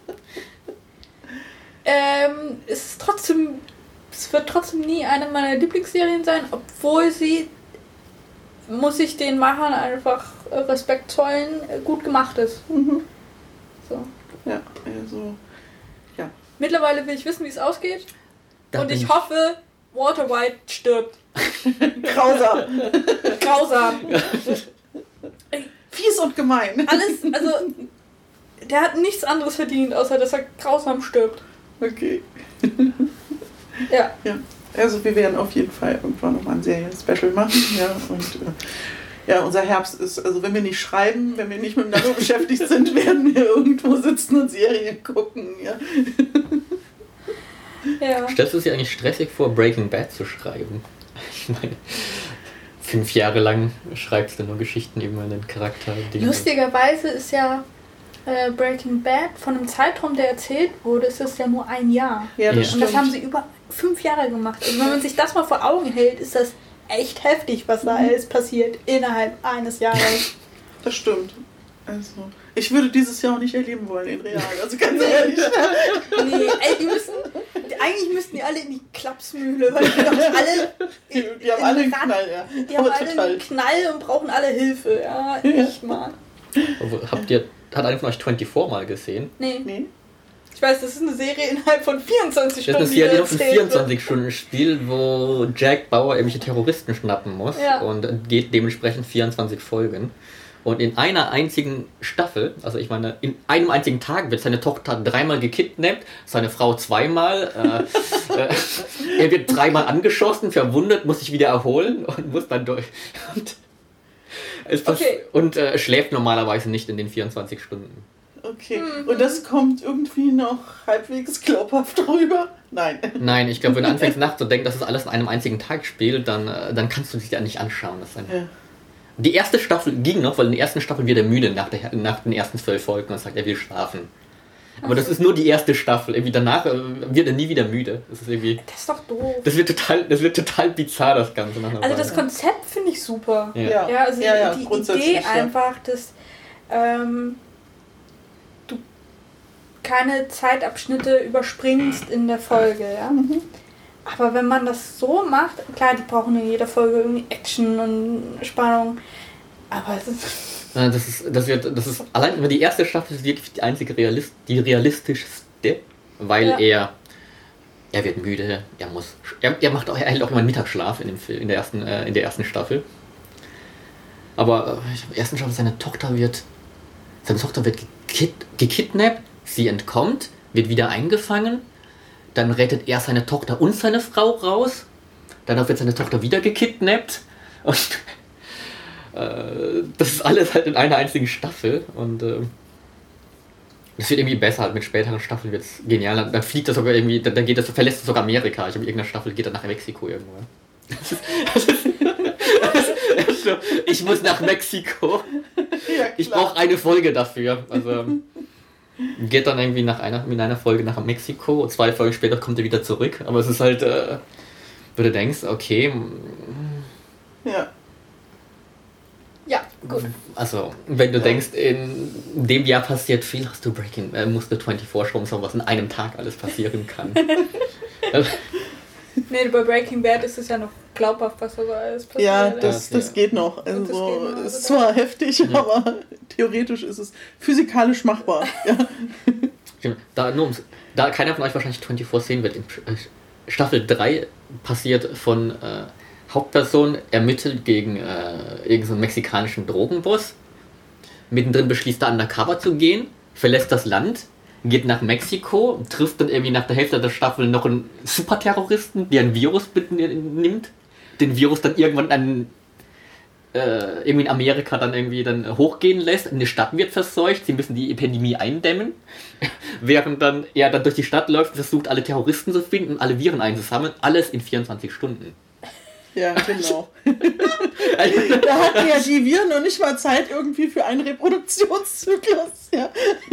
ähm, es ist trotzdem, es wird trotzdem nie eine meiner Lieblingsserien sein, obwohl sie, muss ich den Machern einfach äh, Respekt zollen, äh, gut gemacht ist. Mhm. So. Ja, also. Mittlerweile will ich wissen, wie es ausgeht. Da und bin ich hoffe, Walter White stirbt. Grausam. Grausam. Fies und gemein. Alles, also, der hat nichts anderes verdient, außer dass er grausam stirbt. Okay. Ja. Ja, also wir werden auf jeden Fall irgendwann nochmal ein Serien-Special machen. Ja, und äh, ja, unser Herbst ist, also wenn wir nicht schreiben, wenn wir nicht mit dem Natur beschäftigt sind, werden wir irgendwo sitzen und Serien gucken. Ja. Ja. Stellst du es dir eigentlich stressig vor, Breaking Bad zu schreiben? Ich meine, fünf Jahre lang schreibst du nur Geschichten über einen Charakter. Den Lustigerweise ist ja äh, Breaking Bad von einem Zeitraum, der erzählt wurde, ist es ja nur ein Jahr. Ja, das Ja. Und das stimmt. haben sie über fünf Jahre gemacht. Also wenn man sich das mal vor Augen hält, ist das echt heftig, was da alles passiert innerhalb eines Jahres. Das stimmt. Also, ich würde dieses Jahr auch nicht erleben wollen in real. Also ganz ehrlich. Nee, ey, die müssen, eigentlich müssten die alle in die Klapsmühle, weil die doch alle... Die, die haben alle einen Rad- Knall, ja. Die haben Aber alle total. einen Knall und brauchen alle Hilfe. Ja, echt mal. Habt ihr, hat einer von euch vierundzwanzig mal gesehen? Nee, Nee? ich weiß, das ist eine Serie innerhalb von vierundzwanzig Das ist eine Stunden. die Serie von erzählt wird. vierundzwanzig Stunden Spiel, wo Jack Bauer irgendwelche Terroristen schnappen muss Ja. und geht dementsprechend vierundzwanzig Folgen. Und in einer einzigen Staffel, also ich meine, in einem einzigen Tag wird seine Tochter dreimal gekidnappt, seine Frau zweimal, äh, äh, er wird dreimal angeschossen, verwundet, muss sich wieder erholen und muss dann durch. Und, es pass- Okay. und äh, schläft normalerweise nicht in den vierundzwanzig Stunden. Okay. Mhm. Und das kommt irgendwie noch halbwegs glaubhaft rüber? Nein. Nein, ich glaube, wenn du anfängst nachzudenken, dass es alles in einem einzigen Tag spielt, dann, äh, dann kannst du dich ja nicht anschauen. Das ist ein Ja. Die erste Staffel ging noch, weil in der ersten Staffel wird er müde nach, der, nach den ersten zwölf Folgen und sagt, er will schlafen. Aber das ist nur die erste Staffel. Irgendwie danach äh, wird er nie wieder müde. Das ist irgendwie. Das ist doch doof. Das wird total, das wird total bizarr, das Ganze nach einer Also das Weile. Konzept finde ich super. Ja. Ja, Ja, also ja, ja, die grundsätzlich, Idee ja. einfach, dass ähm, du keine Zeitabschnitte überspringst in der Folge, ja. Mhm. Aber wenn man das so macht, klar, die brauchen in jeder Folge irgendwie Action und Spannung, aber es ist, Äh, Das ist, das wird, das ist allein über die erste Staffel ist wirklich die einzige Realist, die realistischste, weil Ja. er er wird müde, er muss, er, er macht auch, er hält auch immer einen Mittagsschlaf in dem Film, in der ersten, äh, in der ersten Staffel. Aber äh, in der ersten Staffel seine Tochter wird, seine Tochter wird gekid, gekidnappt, sie entkommt, wird wieder eingefangen, dann rettet er seine Tochter und seine Frau raus, danach wird seine Tochter wieder gekidnappt und äh, das ist alles halt in einer einzigen Staffel und äh, es wird irgendwie besser, halt mit späteren Staffeln wird es genial. Dann, dann fliegt er sogar irgendwie, dann, dann geht das, verlässt er sogar Amerika. Ich habe irgendeiner Staffel geht er nach Mexiko irgendwo. Das ist, das ist, das ist so, ich muss nach Mexiko. Ja, Ich klar. brauche eine Folge dafür. Also geht dann irgendwie nach einer, in einer Folge nach Mexiko. Zwei Folgen später kommt er wieder zurück. Aber es ist halt, äh, wo du denkst, okay, Ja. ja, gut. also wenn du Ja. denkst, in dem Jahr passiert viel, hast du Breaking, äh, musst du vierundzwanzig schauen, was in einem Tag alles passieren kann. Nee, bei Breaking Bad ist es ja noch glaubhaft, was da so alles passiert. Ja, das, Ja. das geht noch. Und das Also, geht noch, ist also zwar heftig, Ja. aber theoretisch ist es physikalisch machbar. Ja. Stimmt. Da, nur ums, da keiner von euch wahrscheinlich vierundzwanzig sehen wird, in äh, Staffel drei passiert von äh, Hauptperson ermittelt gegen äh, irgendeinen so einen mexikanischen Drogenboss. mittendrin beschließt er undercover zu gehen, verlässt das Land, geht nach Mexiko, trifft dann irgendwie nach der Hälfte der Staffel noch einen Superterroristen, der ein Virus nimmt, den Virus dann irgendwann an äh, irgendwie in Amerika dann irgendwie dann hochgehen lässt, eine Stadt wird verseucht, sie müssen die Epidemie eindämmen, während dann er dann durch die Stadt läuft, versucht alle Terroristen zu finden und alle Viren einzusammeln, alles in vierundzwanzig Stunden. Ja, genau. Da hatten ja die Viren noch nicht mal Zeit irgendwie für einen Reproduktionszyklus. Ja.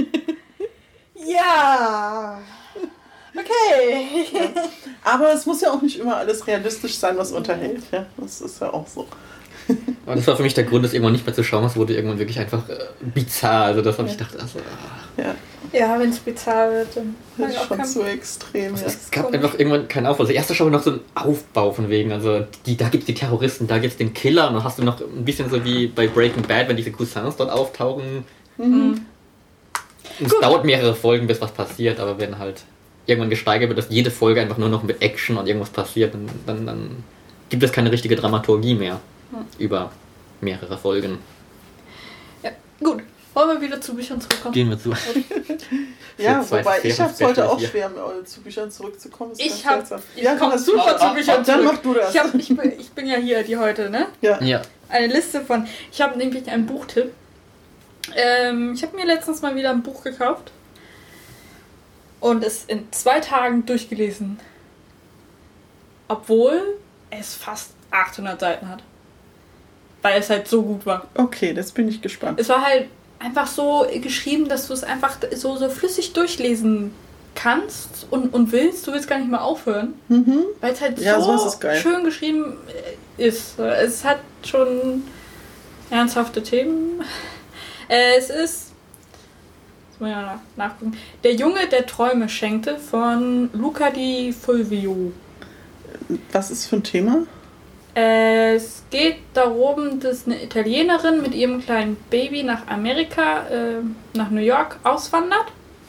Ja. Okay. Ja. Aber es muss ja auch nicht immer alles realistisch sein, was unterhält. Ja, das ist ja auch so. Aber das war für mich der Grund, das irgendwann nicht mehr zu schauen. Es wurde irgendwann wirklich einfach äh, bizarr. Also das habe ich gedacht, also... Ah. Ja, ja wenn es bizarr wird, dann... Das ist schon zu extrem. Also ja. es gab einfach irgendwann keinen Aufbau. Also erste Show noch so ein Aufbau von wegen, also die, da gibt es die Terroristen, da gibt es den Killer und dann hast du noch ein bisschen so wie bei Breaking Bad, wenn diese Cousins dort auftauchen. Mhm. Es dauert mehrere Folgen, bis was passiert, aber wenn halt irgendwann gesteigert wird, dass jede Folge einfach nur noch mit Action und irgendwas passiert, dann, dann, dann gibt es keine richtige Dramaturgie mehr mhm. über mehrere Folgen. Ja, gut. Wollen wir wieder zu Büchern zurückkommen? Gehen wir zu. Ja, wobei ich habe es heute auch schwer, zu Büchern zurückzukommen. Ich habe ich ja, komme super ah, zu Büchern ah, dann zurück. mach du das. Ich, hab, ich, bin, ich bin ja hier, die heute, ne? Ja. ja. Eine Liste von... Ich habe nämlich einen Buchtipp. Ähm, ich habe mir letztens mal wieder ein Buch gekauft und es in zwei Tagen durchgelesen. Obwohl es fast achthundert Seiten hat. Weil es halt so gut war. Okay, das bin ich gespannt. Es war halt einfach so geschrieben, dass du es einfach so, so flüssig durchlesen kannst und, und willst. Du willst gar nicht mehr aufhören. Mhm. Weil es halt ja, so ist geil. schön geschrieben ist. Es hat schon ernsthafte Themen. Es ist, jetzt muss ich mal nachgucken, Der Junge, der Träume schenkte von Luca di Fulvio. Was ist für ein Thema? Es geht darum, dass eine Italienerin mit ihrem kleinen Baby nach Amerika, äh, nach New York auswandert.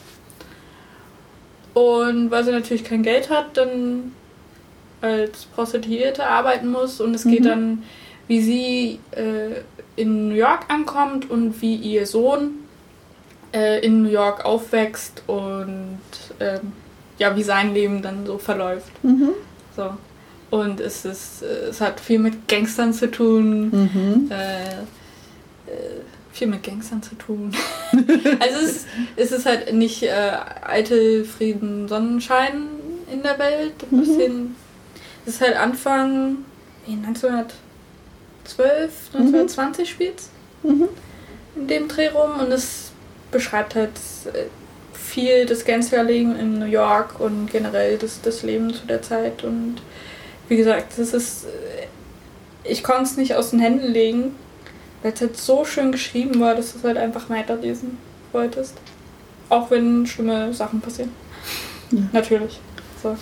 Und weil sie natürlich kein Geld hat, dann als Prostituierte arbeiten muss. Und es mhm. geht dann, wie sie äh, in New York ankommt und wie ihr Sohn äh, in New York aufwächst und äh, ja, wie sein Leben dann so verläuft. Mhm. So. Und es ist, es hat viel mit Gangstern zu tun. Mhm. Äh, äh, viel mit Gangstern zu tun. Also es ist, es ist halt nicht äh, eitel Frieden, Sonnenschein in der Welt. Ein Mhm. bisschen, es ist halt Anfang wie neunzehnhundertzwölf, neunzehnhundertzwanzig mhm. spielt Mhm. in dem Dreh rum. Und es beschreibt halt viel das Gangsterleben in New York und generell das, das Leben zu der Zeit. Und wie gesagt, das ist, ich konnte es nicht aus den Händen legen, weil es halt so schön geschrieben war, dass du es halt einfach weiterlesen wolltest. Auch wenn schlimme Sachen passieren. Ja. Natürlich. So.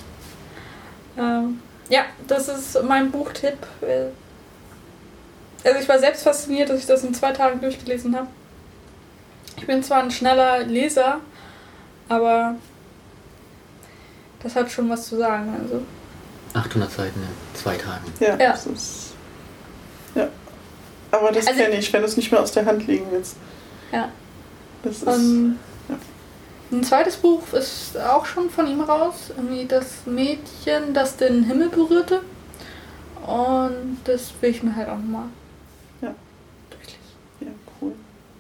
Ähm, ja, das ist mein Buchtipp. Also ich war selbst fasziniert, dass ich das in zwei Tagen durchgelesen habe. Ich bin zwar ein schneller Leser, aber das hat schon was zu sagen. Also. achthundert Seiten in zwei Tagen. Ja, ja. Das ist, ja. Aber das Also, kenne ich, wenn du es nicht mehr aus der Hand legen willst. Ja. Das ist, Um, ja. Ein zweites Buch ist auch schon von ihm raus. Irgendwie Das Mädchen, das den Himmel berührte. Und das will ich mir halt auch nochmal Ja. durchlesen. Ja, cool.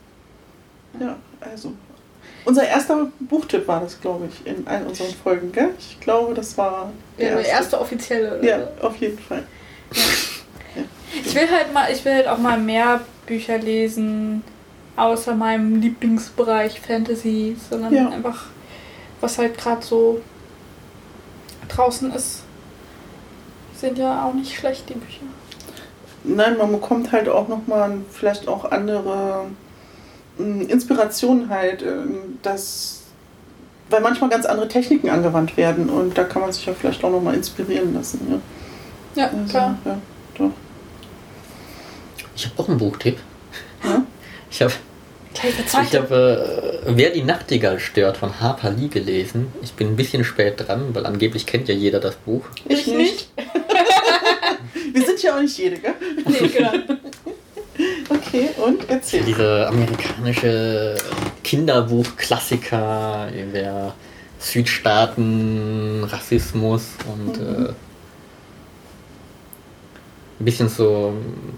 Ja, also. Unser erster Buchtipp war das, glaube ich, in allen unseren Folgen, gell? Ich glaube, das war der, ja, der erste. erste offizielle. Oder ja, so. Auf jeden Fall. Ja. Ja. Ich will halt mal, ich will halt auch mal mehr Bücher lesen, außer meinem Lieblingsbereich Fantasy, sondern ja. einfach, was halt gerade so draußen ist. Sind ja auch nicht schlecht, die Bücher. Nein, man bekommt halt auch nochmal vielleicht auch andere Inspirationen halt, dass, weil manchmal ganz andere Techniken angewandt werden und da kann man sich ja vielleicht auch nochmal inspirieren lassen. Ja, ja also, klar. Ja, doch. Ich habe auch einen Buchtipp. Ja? Ich habe ich hab, äh, Wer die Nachtigall stört von Harper Lee gelesen. Ich bin ein bisschen spät dran, weil angeblich kennt ja jeder das Buch. Ich, ich nicht. Wir sind ja auch nicht jede, gell? Nee, genau. Okay. Okay, und erzähl. Diese amerikanische Kinderbuch-Klassiker über Südstaaten, Rassismus und mhm. äh, ein bisschen so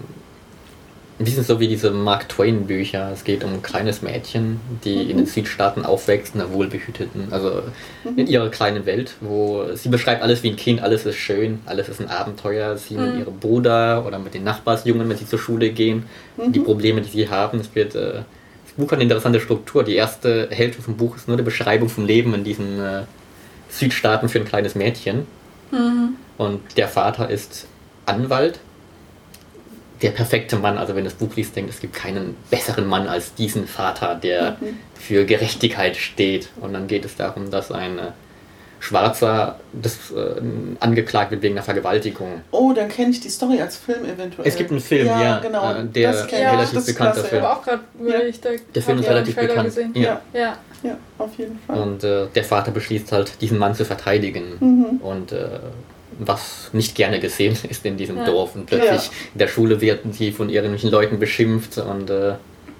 ein bisschen so wie diese Mark Twain Bücher. Es geht um ein kleines Mädchen, die mhm. in den Südstaaten aufwächst, in einer wohlbehüteten, also mhm. in ihrer kleinen Welt, wo sie beschreibt alles wie ein Kind, alles ist schön, alles ist ein Abenteuer. Sie mhm. mit ihrem Bruder oder mit den Nachbarsjungen, wenn sie zur Schule gehen, mhm. die Probleme, die sie haben. Es wird, äh, das Buch hat eine interessante Struktur. Die erste Hälfte vom Buch ist nur eine Beschreibung vom Leben in diesen äh, Südstaaten für ein kleines Mädchen. Mhm. Und der Vater ist Anwalt. Der perfekte Mann, also wenn das Buch liest, denkt, es gibt keinen besseren Mann als diesen Vater, der mhm. für Gerechtigkeit steht. Und dann geht es darum, dass ein äh, Schwarzer das, äh, angeklagt wird wegen einer Vergewaltigung. Oh, dann kenne ich die Story als Film eventuell. Es gibt einen Film, ja, ja genau. äh, der das ja, relativ das bekannt klasse, dafür. Aber auch gerade ja. Der Film ist relativ bekannt. Gesehen. Ja. Ja. ja, auf jeden Fall. Und äh, der Vater beschließt halt, diesen Mann zu verteidigen. Mhm. Und äh, was nicht gerne gesehen ist in diesem ja. Dorf. Und plötzlich ja. in der Schule werden sie von irgendwelchen Leuten beschimpft und äh,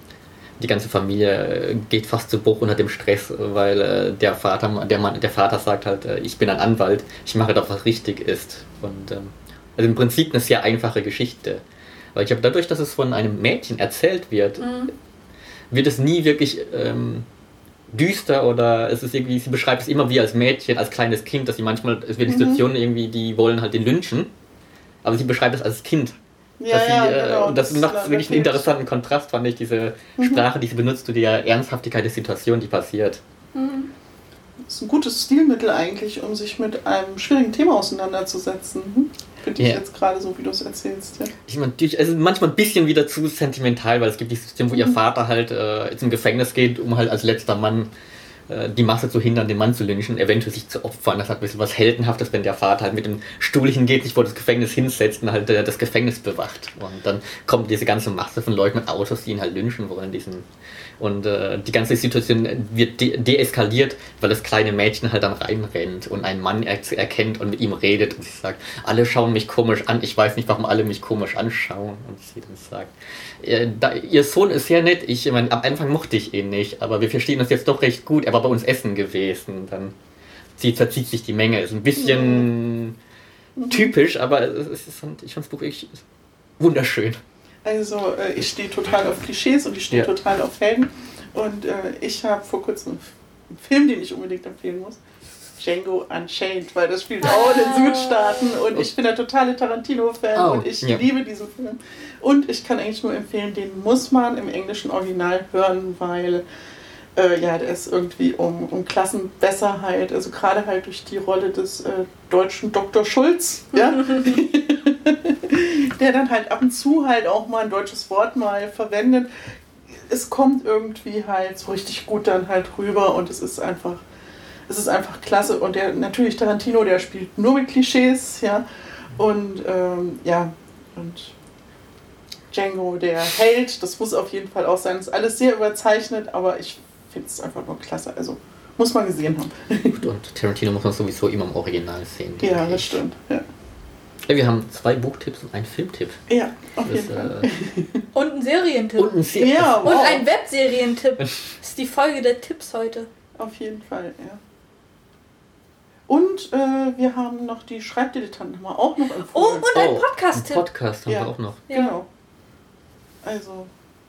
die ganze Familie geht fast zu Bruch unter dem Stress, weil äh, der Vater, der Mann, der Vater sagt halt, äh, ich bin ein Anwalt, ich mache doch, was richtig ist. Und ähm, also im Prinzip eine sehr einfache Geschichte. Weil ich glaube, dadurch, dass es von einem Mädchen erzählt wird, mhm. wird es nie wirklich ähm, düster oder es ist irgendwie, sie beschreibt es immer wie als Mädchen, als kleines Kind, dass sie manchmal, es wird die Situationen mhm. irgendwie, die wollen halt den lynchen, aber sie beschreibt es als Kind. Ja, dass sie, ja, äh, genau. Und das, das macht das wirklich einen interessanten Kontrast, fand ich, diese mhm. Sprache, die sie benutzt zu der Ernsthaftigkeit der Situation, die passiert. Mhm. Das ist ein gutes Stilmittel eigentlich, um sich mit einem schwierigen Thema auseinanderzusetzen. Hm? Finde ich ja. jetzt gerade so, wie du es erzählst. Ja. Ich meine, also manchmal ein bisschen wieder zu sentimental, weil es gibt die Situation, wo mhm. ihr Vater halt äh, jetzt im Gefängnis geht, um halt als letzter Mann äh, die Masse zu hindern, den Mann zu lynchen, eventuell sich zu opfern. Das hat ein bisschen was Heldenhaftes, wenn der Vater halt mit dem Stuhl hingeht, sich vor das Gefängnis hinsetzt und halt äh, das Gefängnis bewacht. Und dann kommt diese ganze Masse von Leuten mit Autos, die ihn halt lynchen wollen, diesen... Und äh, die ganze Situation wird de- deeskaliert, weil das kleine Mädchen halt dann reinrennt und einen Mann er- erkennt und mit ihm redet und sie sagt, alle schauen mich komisch an, ich weiß nicht, warum alle mich komisch anschauen. Und sie dann sagt, äh, da, ihr Sohn ist sehr nett, ich, ich meine, am Anfang mochte ich ihn nicht, aber wir verstehen uns jetzt doch recht gut, er war bei uns essen gewesen. Dann sie verzieht sich die Menge, ist ein bisschen mhm. typisch, aber es ist, ich fand das Buch wirklich wunderschön. Also äh, ich stehe total auf Klischees und ich stehe ja. total auf Helden. Und äh, ich habe vor kurzem einen Film, den ich unbedingt empfehlen muss. Django Unchained, weil das spielt auch in den Südstaaten und ich bin der totale Tarantino-Fan oh, und ich ja. liebe diesen Film. Und ich kann eigentlich nur empfehlen, den muss man im englischen Original hören, weil äh, ja, der ist irgendwie um, um Klassenbesserheit, also gerade halt durch die Rolle des äh, deutschen Doktor Schulz, ja. der dann halt ab und zu halt auch mal ein deutsches Wort mal verwendet. Es kommt irgendwie halt so richtig gut dann halt rüber und es ist einfach, es ist einfach klasse. Und der natürlich Tarantino, der spielt nur mit Klischees, ja. Und ähm, ja, und Django, der Held, das muss auf jeden Fall auch sein. Das ist alles sehr überzeichnet, aber ich finde es einfach nur klasse. Also muss man gesehen haben. Und Tarantino muss man sowieso immer im Original sehen. Ja, das ich. stimmt, ja. Ja, wir haben zwei Buchtipps und einen Filmtipp. Ja, auf das, jeden Fall. Äh, und einen Serientipp. Und ein, Se- ja, wow. und ein Webserientipp. Das ist die Folge der Tipps heute. Auf jeden Fall, ja. Und äh, wir haben noch die Schreibdilettanten haben wir auch noch empfohlen. Oh, und ein oh, Podcast-Tipp. Ein Podcast haben ja. wir auch noch. Ja. Genau. Also,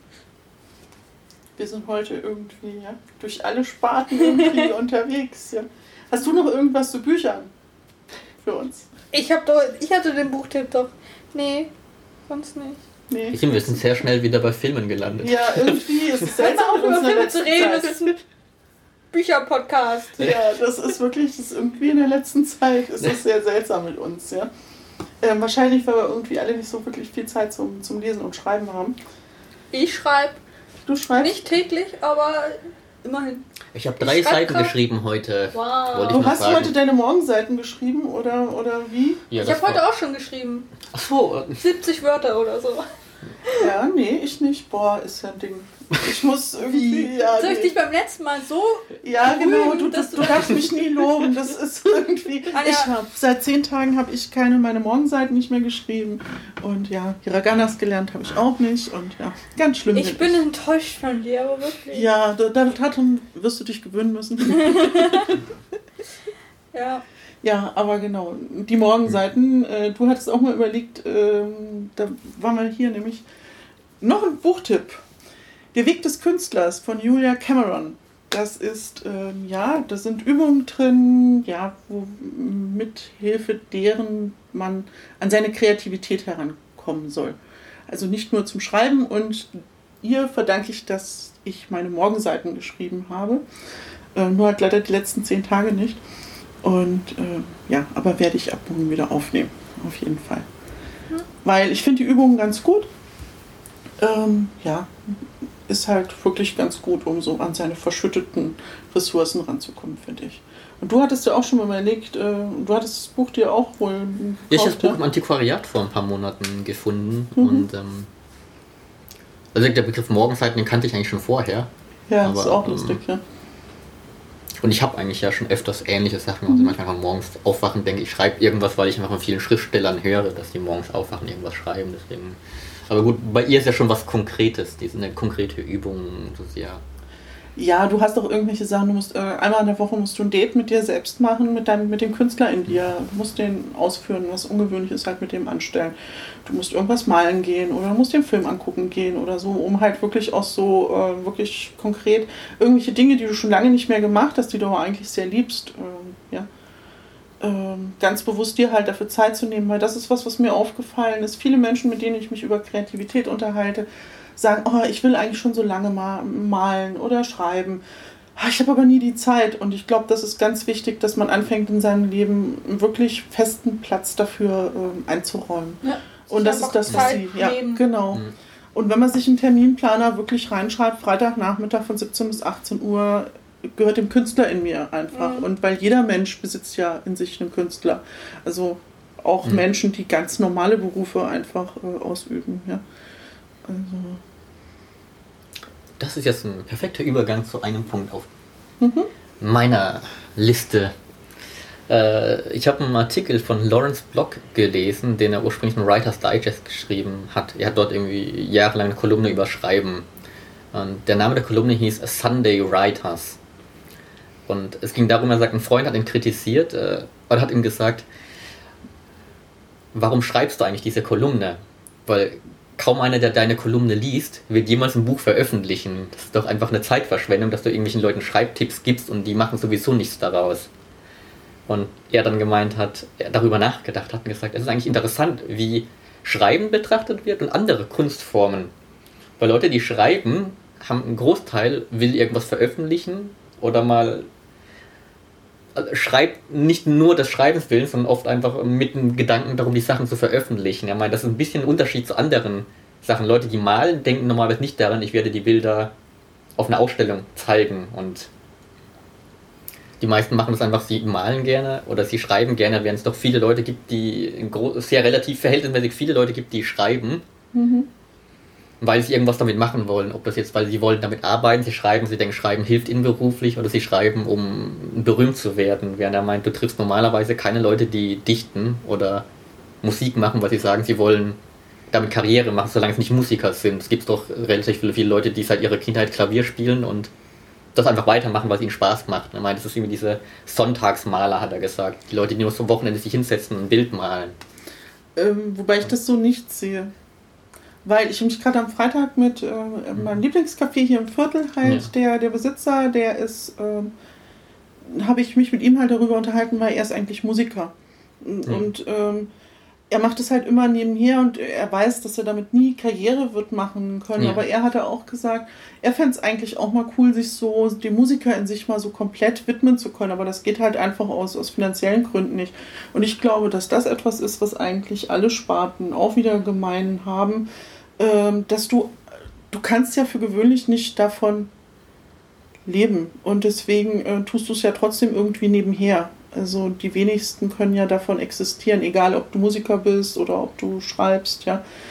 wir sind heute irgendwie ja, durch alle Sparten irgendwie unterwegs. Ja. Hast du noch irgendwas zu Büchern für uns? Ich, hab doch, ich hatte den Buchtipp doch. Nee, sonst nicht. Nee. Ich finde, wir sind sehr schnell wieder bei Filmen gelandet. Ja, irgendwie ist es Hör mal seltsam auf, über Filme zu reden, Zeit. das ist ein Bücherpodcast. Ja, das ist wirklich, das ist irgendwie in der letzten Zeit ist das sehr seltsam mit uns, ja. Ähm, wahrscheinlich, weil wir irgendwie alle nicht so wirklich viel Zeit zum, zum Lesen und Schreiben haben. Ich schreibe. Du schreibst? Nicht täglich, aber immerhin. Ich habe drei Ich schreib Seiten grad- geschrieben heute. Wow. Wollte ich Du noch hast sagen. heute deine Morgenseiten geschrieben oder, oder wie? Ja, Ich das habe heute war- auch schon geschrieben. Ach so. siebzig Wörter oder so. Ja, nee, ich nicht. Boah, ist ja ein Ding. Ich muss irgendwie... Ja, Soll ich nee. dich beim letzten Mal so... Ja, genau, du, dass du, du darfst mich nie loben. Das ist irgendwie... Ah, ja. Ich hab, seit zehn Tagen habe ich keine meine Morgenseiten nicht mehr geschrieben. Und ja, Hiraganas gelernt habe ich auch nicht. Und ja, ganz schlimm. Ich bin enttäuscht von dir, aber wirklich. Ja, daran wirst du dich gewöhnen müssen. Ja. Ja, aber genau, die Morgenseiten, äh, du hattest auch mal überlegt, äh, da waren wir hier nämlich, noch ein Buchtipp. Der Weg des Künstlers von Julia Cameron. Das ist, ähm, ja, da sind Übungen drin, ja, wo mit Hilfe deren man an seine Kreativität herankommen soll. Also nicht nur zum Schreiben, und ihr verdanke ich, dass ich meine Morgenseiten geschrieben habe. Äh, nur halt leider die letzten zehn Tage nicht. Und äh, ja, aber werde ich ab morgen wieder aufnehmen, auf jeden Fall. Mhm. Weil ich finde die Übungen ganz gut. Ähm, ja, ist halt wirklich ganz gut, um so an seine verschütteten Ressourcen ranzukommen, finde ich. Und du hattest ja auch schon mal überlegt, äh, du hattest das Buch dir auch wohl gekauft. Ich habe das Buch ja? im Antiquariat vor ein paar Monaten gefunden. Mhm. Und ähm, also der Begriff Morgenseiten, den kannte ich eigentlich schon vorher. Ja, aber, ist auch ähm, lustig, ja. Und ich habe eigentlich ja schon öfters ähnliche Sachen. Also manchmal kann man morgens aufwachen, denke ich, schreibe irgendwas, weil ich einfach von vielen Schriftstellern höre, dass die morgens aufwachen, irgendwas schreiben. Deswegen. Aber gut, bei ihr ist ja schon was Konkretes, die ist eine konkrete Übung. Das ist ja. Ja, du hast doch irgendwelche Sachen, du musst äh, einmal in der Woche musst du ein Date mit dir selbst machen, mit deinem, mit dem Künstler in dir. Du musst den ausführen, was Ungewöhnliches halt mit dem anstellen. Du musst irgendwas malen gehen oder du musst den Film angucken gehen oder so, um halt wirklich auch so äh, wirklich konkret irgendwelche Dinge, die du schon lange nicht mehr gemacht hast, die du aber eigentlich sehr liebst, äh, ja, äh, ganz bewusst dir halt dafür Zeit zu nehmen, weil das ist was, was mir aufgefallen ist. Viele Menschen, mit denen ich mich über Kreativität unterhalte, sagen, oh, ich will eigentlich schon so lange mal malen oder schreiben. Ich habe aber nie die Zeit. Und ich glaube, das ist ganz wichtig, dass man anfängt, in seinem Leben einen wirklich festen Platz dafür äh, einzuräumen. Ja, und das ist das, was sie... Ja, genau. Mhm. Und wenn man sich einen Terminplaner wirklich reinschreibt, Freitagnachmittag von siebzehn bis achtzehn Uhr, gehört dem Künstler in mir einfach. Mhm. Und weil jeder Mensch besitzt ja in sich einen Künstler. Also auch mhm. Menschen, die ganz normale Berufe einfach äh, ausüben, ja. Also. Das ist jetzt ein perfekter Übergang zu einem Punkt auf mhm. meiner Liste. Äh, ich habe einen Artikel von Lawrence Block gelesen, den er ursprünglich in Writer's Digest geschrieben hat. Er hat dort irgendwie jahrelang eine Kolumne über Schreiben. Und der Name der Kolumne hieß Sunday Writers. Und es ging darum, er sagt, ein Freund hat ihn kritisiert äh, und hat ihm gesagt, warum schreibst du eigentlich diese Kolumne? Weil kaum einer, der deine Kolumne liest, wird jemals ein Buch veröffentlichen. Das ist doch einfach eine Zeitverschwendung, dass du irgendwelchen Leuten Schreibtipps gibst und die machen sowieso nichts daraus. Und er dann gemeint hat, er darüber nachgedacht hat und gesagt, es ist eigentlich interessant, wie Schreiben betrachtet wird und andere Kunstformen. Weil Leute, die schreiben, haben einen Großteil, will irgendwas veröffentlichen oder mal also schreibt nicht nur des Schreibens willen, sondern oft einfach mit dem Gedanken darum, die Sachen zu veröffentlichen. Er meint, das ist ein bisschen ein Unterschied zu anderen Sachen. Leute, die malen, denken normalerweise nicht daran, ich werde die Bilder auf einer Ausstellung zeigen. Und die meisten machen das einfach, sie malen gerne oder sie schreiben gerne, während es doch viele Leute gibt, die, sehr relativ verhältnismäßig viele Leute gibt, die schreiben. Mhm. Weil sie irgendwas damit machen wollen. Ob das jetzt, weil sie wollen damit arbeiten, sie schreiben, sie denken, Schreiben hilft ihnen beruflich oder sie schreiben, um berühmt zu werden. Während er meint, du triffst normalerweise keine Leute, die dichten oder Musik machen, weil sie sagen, sie wollen damit Karriere machen, solange es nicht Musiker sind. Es gibt doch relativ viele, viele Leute, die seit ihrer Kindheit Klavier spielen und das einfach weitermachen, weil es ihnen Spaß macht. Er meint, das ist irgendwie diese Sonntagsmaler, hat er gesagt. Die Leute, die nur so am Wochenende sich hinsetzen und ein Bild malen. Ähm, wobei ich das so nicht sehe. Weil ich mich gerade am Freitag mit äh, meinem Lieblingscafé hier im Viertel halt, ja. der, der Besitzer, der ist, äh, habe ich mich mit ihm halt darüber unterhalten, weil er ist eigentlich Musiker. Ja. Und ähm, er macht es halt immer nebenher und er weiß, dass er damit nie Karriere wird machen können. Ja. Aber er hatte auch gesagt, er fände es eigentlich auch mal cool, sich so dem Musiker in sich mal so komplett widmen zu können. Aber das geht halt einfach aus, aus finanziellen Gründen nicht. Und ich glaube, dass das etwas ist, was eigentlich alle Sparten auch wieder gemein haben, ähm, dass du, du kannst ja für gewöhnlich nicht davon leben. Und deswegen äh, tust du es ja trotzdem irgendwie nebenher. Also die wenigsten können ja davon existieren, egal ob du Musiker bist oder ob du schreibst, ja.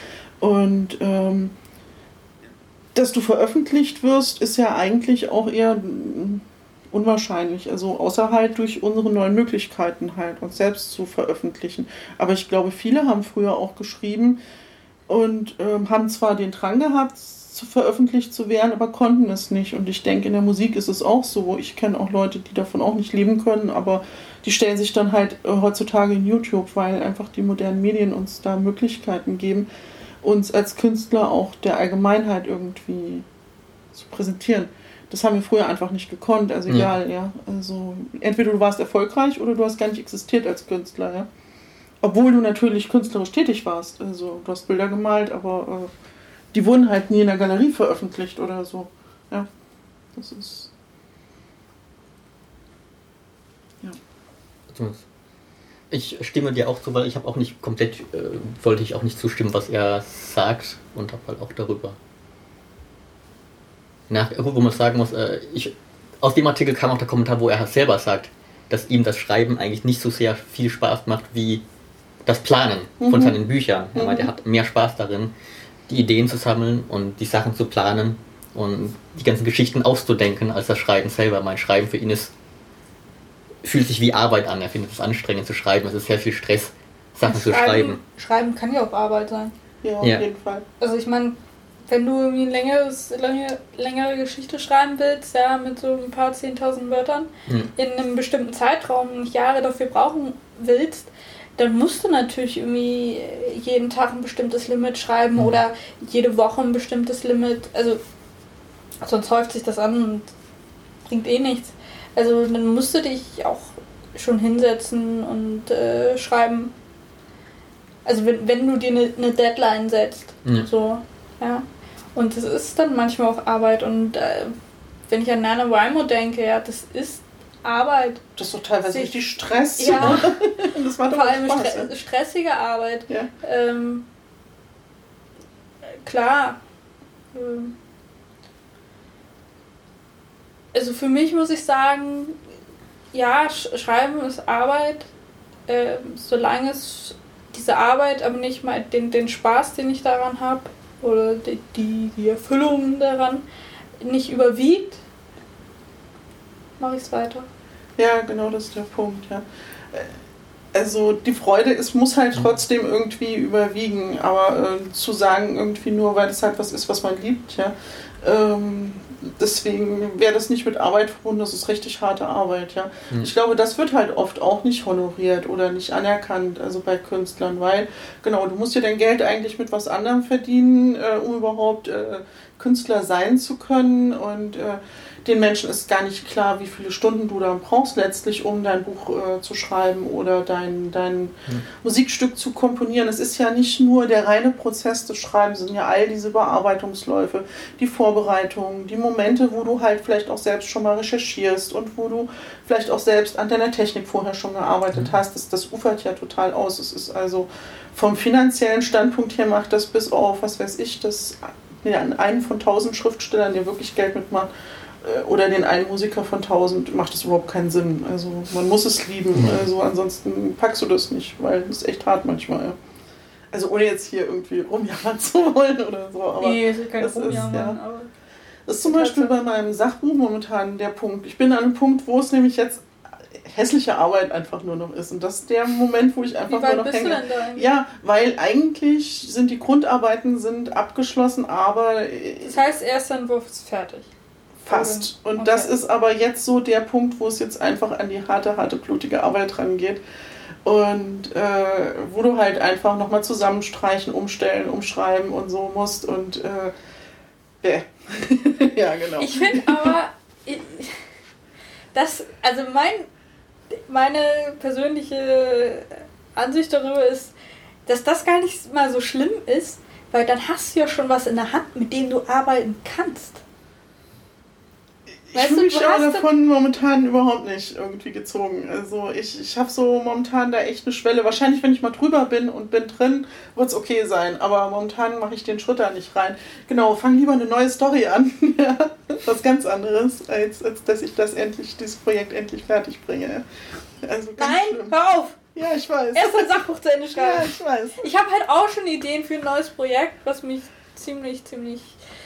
Und ähm, dass du veröffentlicht wirst, ist ja eigentlich auch eher unwahrscheinlich. Also außer halt durch unsere neuen Möglichkeiten halt, uns selbst zu veröffentlichen. Aber ich glaube, viele haben früher auch geschrieben und ähm, haben zwar den Drang gehabt, zu veröffentlicht zu werden, aber konnten es nicht. Und ich denke, in der Musik ist es auch so. Ich kenne auch Leute, die davon auch nicht leben können, aber die stellen sich dann halt äh, heutzutage in YouTube, weil einfach die modernen Medien uns da Möglichkeiten geben, uns als Künstler auch der Allgemeinheit irgendwie zu präsentieren. Das haben wir früher einfach nicht gekonnt, also egal, ja. ja. Also entweder du warst erfolgreich oder du hast gar nicht existiert als Künstler, ja. Obwohl du natürlich künstlerisch tätig warst. Also du hast Bilder gemalt, aber äh, die wurden halt nie in der Galerie veröffentlicht oder so. Ja. Das ist. Ja. Ich stimme dir auch zu, weil ich habe auch nicht komplett, äh, wollte ich auch nicht zustimmen, was er sagt und habe halt auch darüber nach, wo man sagen muss, äh, ich, aus dem Artikel kam auch der Kommentar, wo er selber sagt, dass ihm das Schreiben eigentlich nicht so sehr viel Spaß macht wie das Planen mhm. von seinen Büchern. Er meint, er hat mehr Spaß darin, die Ideen zu sammeln und die Sachen zu planen und die ganzen Geschichten auszudenken, als das Schreiben selber. Mein Schreiben für ihn ist fühlt sich wie Arbeit an. Er findet es anstrengend zu schreiben. Es ist sehr viel Stress, Sachen zu schreiben. Schreiben kann ja auch Arbeit sein. Ja, auf ja. jeden Fall. Also ich meine, wenn du irgendwie eine längeres, lange, längere Geschichte schreiben willst, ja, mit so ein paar zehntausend Wörtern, hm. in einem bestimmten Zeitraum, Jahre dafür brauchen willst, dann musst du natürlich irgendwie jeden Tag ein bestimmtes Limit schreiben hm. oder jede Woche ein bestimmtes Limit. Also sonst häuft sich das an und bringt eh nichts. Also dann musst du dich auch schon hinsetzen und äh, schreiben. Also wenn, wenn du dir eine, eine Deadline setzt. Ja. So, ja. Und das ist dann manchmal auch Arbeit. Und äh, wenn ich an NaNoWriMo denke, ja, das ist Arbeit. Das ist doch teilweise richtig Stress. Ja. Das macht vor allem Spaß, stre- ja. stressige Arbeit. Ja. Ähm, klar. Ähm, Also für mich muss ich sagen, ja, Sch- Schreiben ist Arbeit, äh, solange es diese Arbeit aber nicht mal den, den Spaß, den ich daran habe, oder die, die, die Erfüllung daran nicht überwiegt, mache ich es weiter. Ja, genau, das ist der Punkt, ja. Also die Freude, es muss halt trotzdem irgendwie überwiegen, aber äh, zu sagen, irgendwie nur, weil es halt was ist, was man liebt, ja. Ähm, deswegen wäre das nicht mit Arbeit verbunden, das ist richtig harte Arbeit, ja. Mhm. Ich glaube, das wird halt oft auch nicht honoriert oder nicht anerkannt, also bei Künstlern, weil, genau, du musst dir dein Geld eigentlich mit was anderem verdienen, äh, um überhaupt äh, Künstler sein zu können, und äh, den Menschen ist gar nicht klar, wie viele Stunden du da brauchst letztlich, um dein Buch äh, zu schreiben oder dein, dein mhm. Musikstück zu komponieren. Es ist ja nicht nur der reine Prozess des Schreibens, es sind ja all diese Bearbeitungsläufe, die Vorbereitungen, die Momente, wo du halt vielleicht auch selbst schon mal recherchierst und wo du vielleicht auch selbst an deiner Technik vorher schon gearbeitet mhm. hast. Das, das ufert ja total aus. Es ist also vom finanziellen Standpunkt her macht das bis auf, was weiß ich, das ja, einen von tausend Schriftstellern, der wirklich Geld mitmacht, oder den einen Musiker von tausend, macht das überhaupt keinen Sinn. Also man muss es lieben, also ansonsten packst du das nicht, weil das ist echt hart manchmal. Ja. Also ohne jetzt hier irgendwie rumjammern zu wollen oder so. Aber nee, es ist kein das Rumjammern. Ist, ja. Aber das ist zum Beispiel bei meinem Sachbuch momentan der Punkt. Ich bin an einem Punkt, wo es nämlich jetzt hässliche Arbeit einfach nur noch ist. Und das ist der Moment, wo ich einfach Wie weit nur noch bist hänge. du denn da eigentlich? Ja, weil eigentlich sind die Grundarbeiten sind abgeschlossen, aber... Das heißt, erster Entwurf ist fertig. Fast. Und okay. Das ist aber jetzt so der Punkt, wo es jetzt einfach an die harte, harte, blutige Arbeit rangeht. Und äh, wo du halt einfach nochmal zusammenstreichen, umstellen, umschreiben und so musst. Und äh, yeah. ja, genau. Ich finde aber, ich, das, also mein, meine persönliche Ansicht darüber ist, dass das gar nicht mal so schlimm ist, weil dann hast du ja schon was in der Hand, mit dem du arbeiten kannst. Ich fühle mich aber davon momentan überhaupt nicht irgendwie gezogen. Also ich, ich habe so momentan da echt eine Schwelle. Wahrscheinlich, wenn ich mal drüber bin und bin drin, wird es okay sein. Aber momentan mache ich den Schritt da nicht rein. Genau, fang lieber eine neue Story an. Ja, was ganz anderes, als, als dass ich das endlich, dieses Projekt endlich fertig bringe. Also ganz Nein, schlimm. hör auf! Ja, ich weiß. Erst ein Sachbuch zu Ende Ja, schreiben. ich weiß. Ich habe halt auch schon Ideen für ein neues Projekt, was mich ziemlich, ziemlich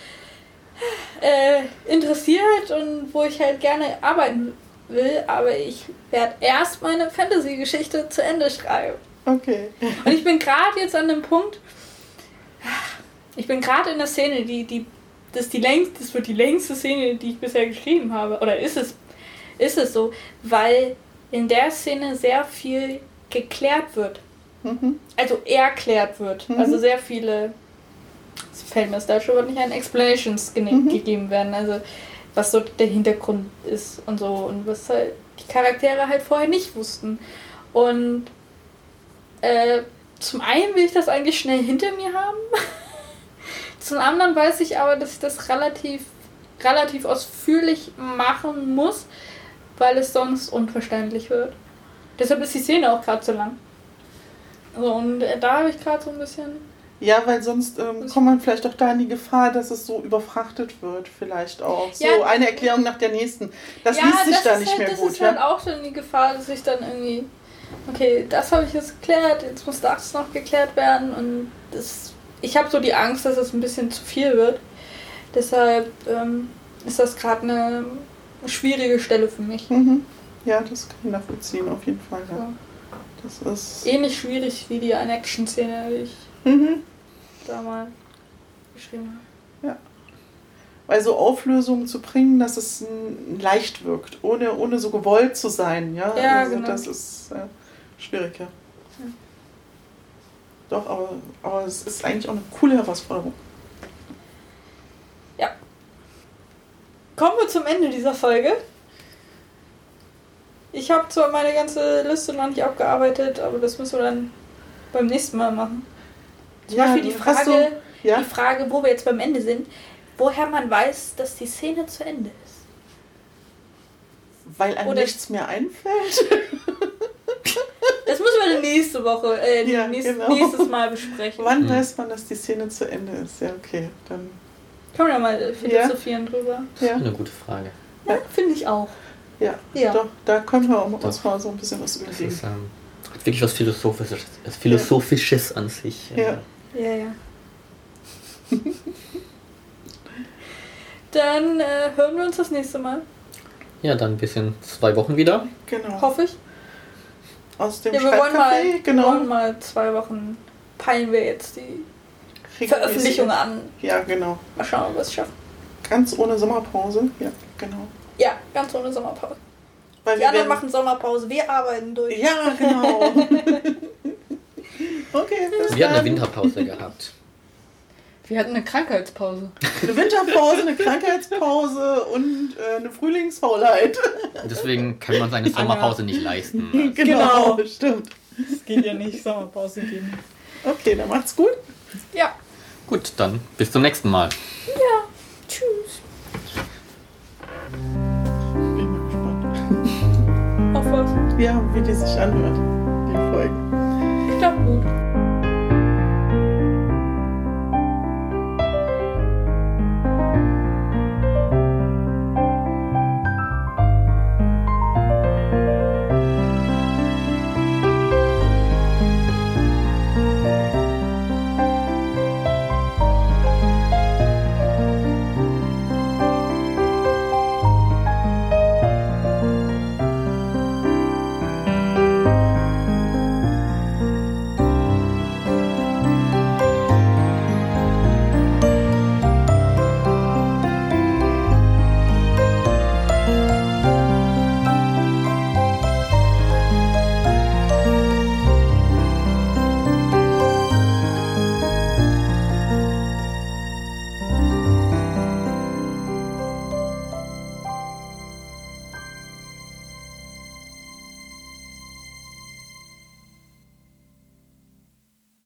äh, interessiert und wo ich halt gerne arbeiten will, aber ich werde erst meine Fantasy-Geschichte zu Ende schreiben. Okay. Und ich bin gerade jetzt an dem Punkt, ich bin gerade in der Szene, die, die, das, ist die längst, das wird die längste Szene, die ich bisher geschrieben habe. Oder ist es, ist es so, weil in der Szene sehr viel geklärt wird. Mhm. Also erklärt wird. Mhm. Also sehr viele, es fällt mir das deutsche Wort nicht ein, Explanations ge- Mhm. gegeben werden. Also was so der Hintergrund ist und so. Und was halt die Charaktere halt vorher nicht wussten. Und äh, zum einen will ich das eigentlich schnell hinter mir haben. Zum anderen weiß ich aber, dass ich das relativ, relativ ausführlich machen muss, weil es sonst unverständlich wird. Deshalb ist die Szene auch gerade so lang. So, und äh, da habe ich gerade so ein bisschen... Ja, weil sonst ähm, kommt man vielleicht auch da in die Gefahr, dass es so überfrachtet wird, vielleicht auch. So Ja. eine Erklärung nach der nächsten. Das ja, liest sich das da ist nicht halt, mehr das gut. ist Ja? halt auch schon die Gefahr, dass ich dann irgendwie... Okay, das habe ich jetzt geklärt, jetzt muss das noch geklärt werden und das... Ich habe so die Angst, dass es ein bisschen zu viel wird. Deshalb ähm, ist das gerade eine schwierige Stelle für mich. Mhm. Ja, das kann ich nachvollziehen, auf jeden Fall. Ja. So. Das ist... Ähnlich schwierig wie die Eine-Action-Szene, die ich Mhm. da mal geschrieben habe. Weil so Auflösungen zu bringen, dass es mm, leicht wirkt, ohne, ohne so gewollt zu sein. Ja, Ja, also genau. Das ist äh, schwierig, ja. Ja. Doch, aber, aber es ist eigentlich auch eine coole Herausforderung. Kommen wir zum Ende dieser Folge. Ich habe zwar meine ganze Liste noch nicht abgearbeitet, aber das müssen wir dann beim nächsten Mal machen. Zum Beispiel die hast Frage, du- ja? die Frage, wo wir jetzt beim Ende sind, woher man weiß, dass die Szene zu Ende ist. Weil einem Oder- nichts mehr einfällt. Das müssen wir dann nächste Woche, äh, Ja, nächstes, genau. nächstes Mal besprechen. Wann Mhm. weiß man, dass die Szene zu Ende ist? Ja, okay. Dann, Können wir ja mal philosophieren drüber. ja, Eine gute Frage. Ja, finde ich auch. ja, Ja. Doch, da können wir uns Doch. mal so ein bisschen was Das überlegen. ist ähm, hat wirklich was Philosophisches, was Philosophisches an sich. äh. Ja. Ja, ja. Dann äh, hören wir uns das nächste Mal. Ja, dann bis in zwei Wochen wieder. Genau. Hoffe ich. Aus dem Ja, wir wollen, mal, Schreibcafé, wir genau. wollen mal zwei Wochen peilen wir jetzt die Regelmäßig. Veröffentlichung an. Ja, genau. Mal schauen, ob wir es schaffen. Ganz ohne Sommerpause. Ja, genau. Ja, ganz ohne Sommerpause. Weil Die wir anderen werden- machen Sommerpause, wir arbeiten durch. Ja, genau. Okay, bis Wir hatten eine dann. Winterpause gehabt. Wir hatten eine Krankheitspause. Eine Winterpause, eine Krankheitspause und äh, eine Frühlingsfaulheit. Deswegen kann man seine Sommerpause nicht leisten. Genau, Genau. stimmt. Es geht ja nicht, Sommerpause gehen. Okay, dann macht's gut. Ja. Gut, dann bis zum nächsten Mal. Ja. Tschüss. Bin mal gespannt. Auf was? Ja, wie die sich anhört, die Folge. Ich glaube gut.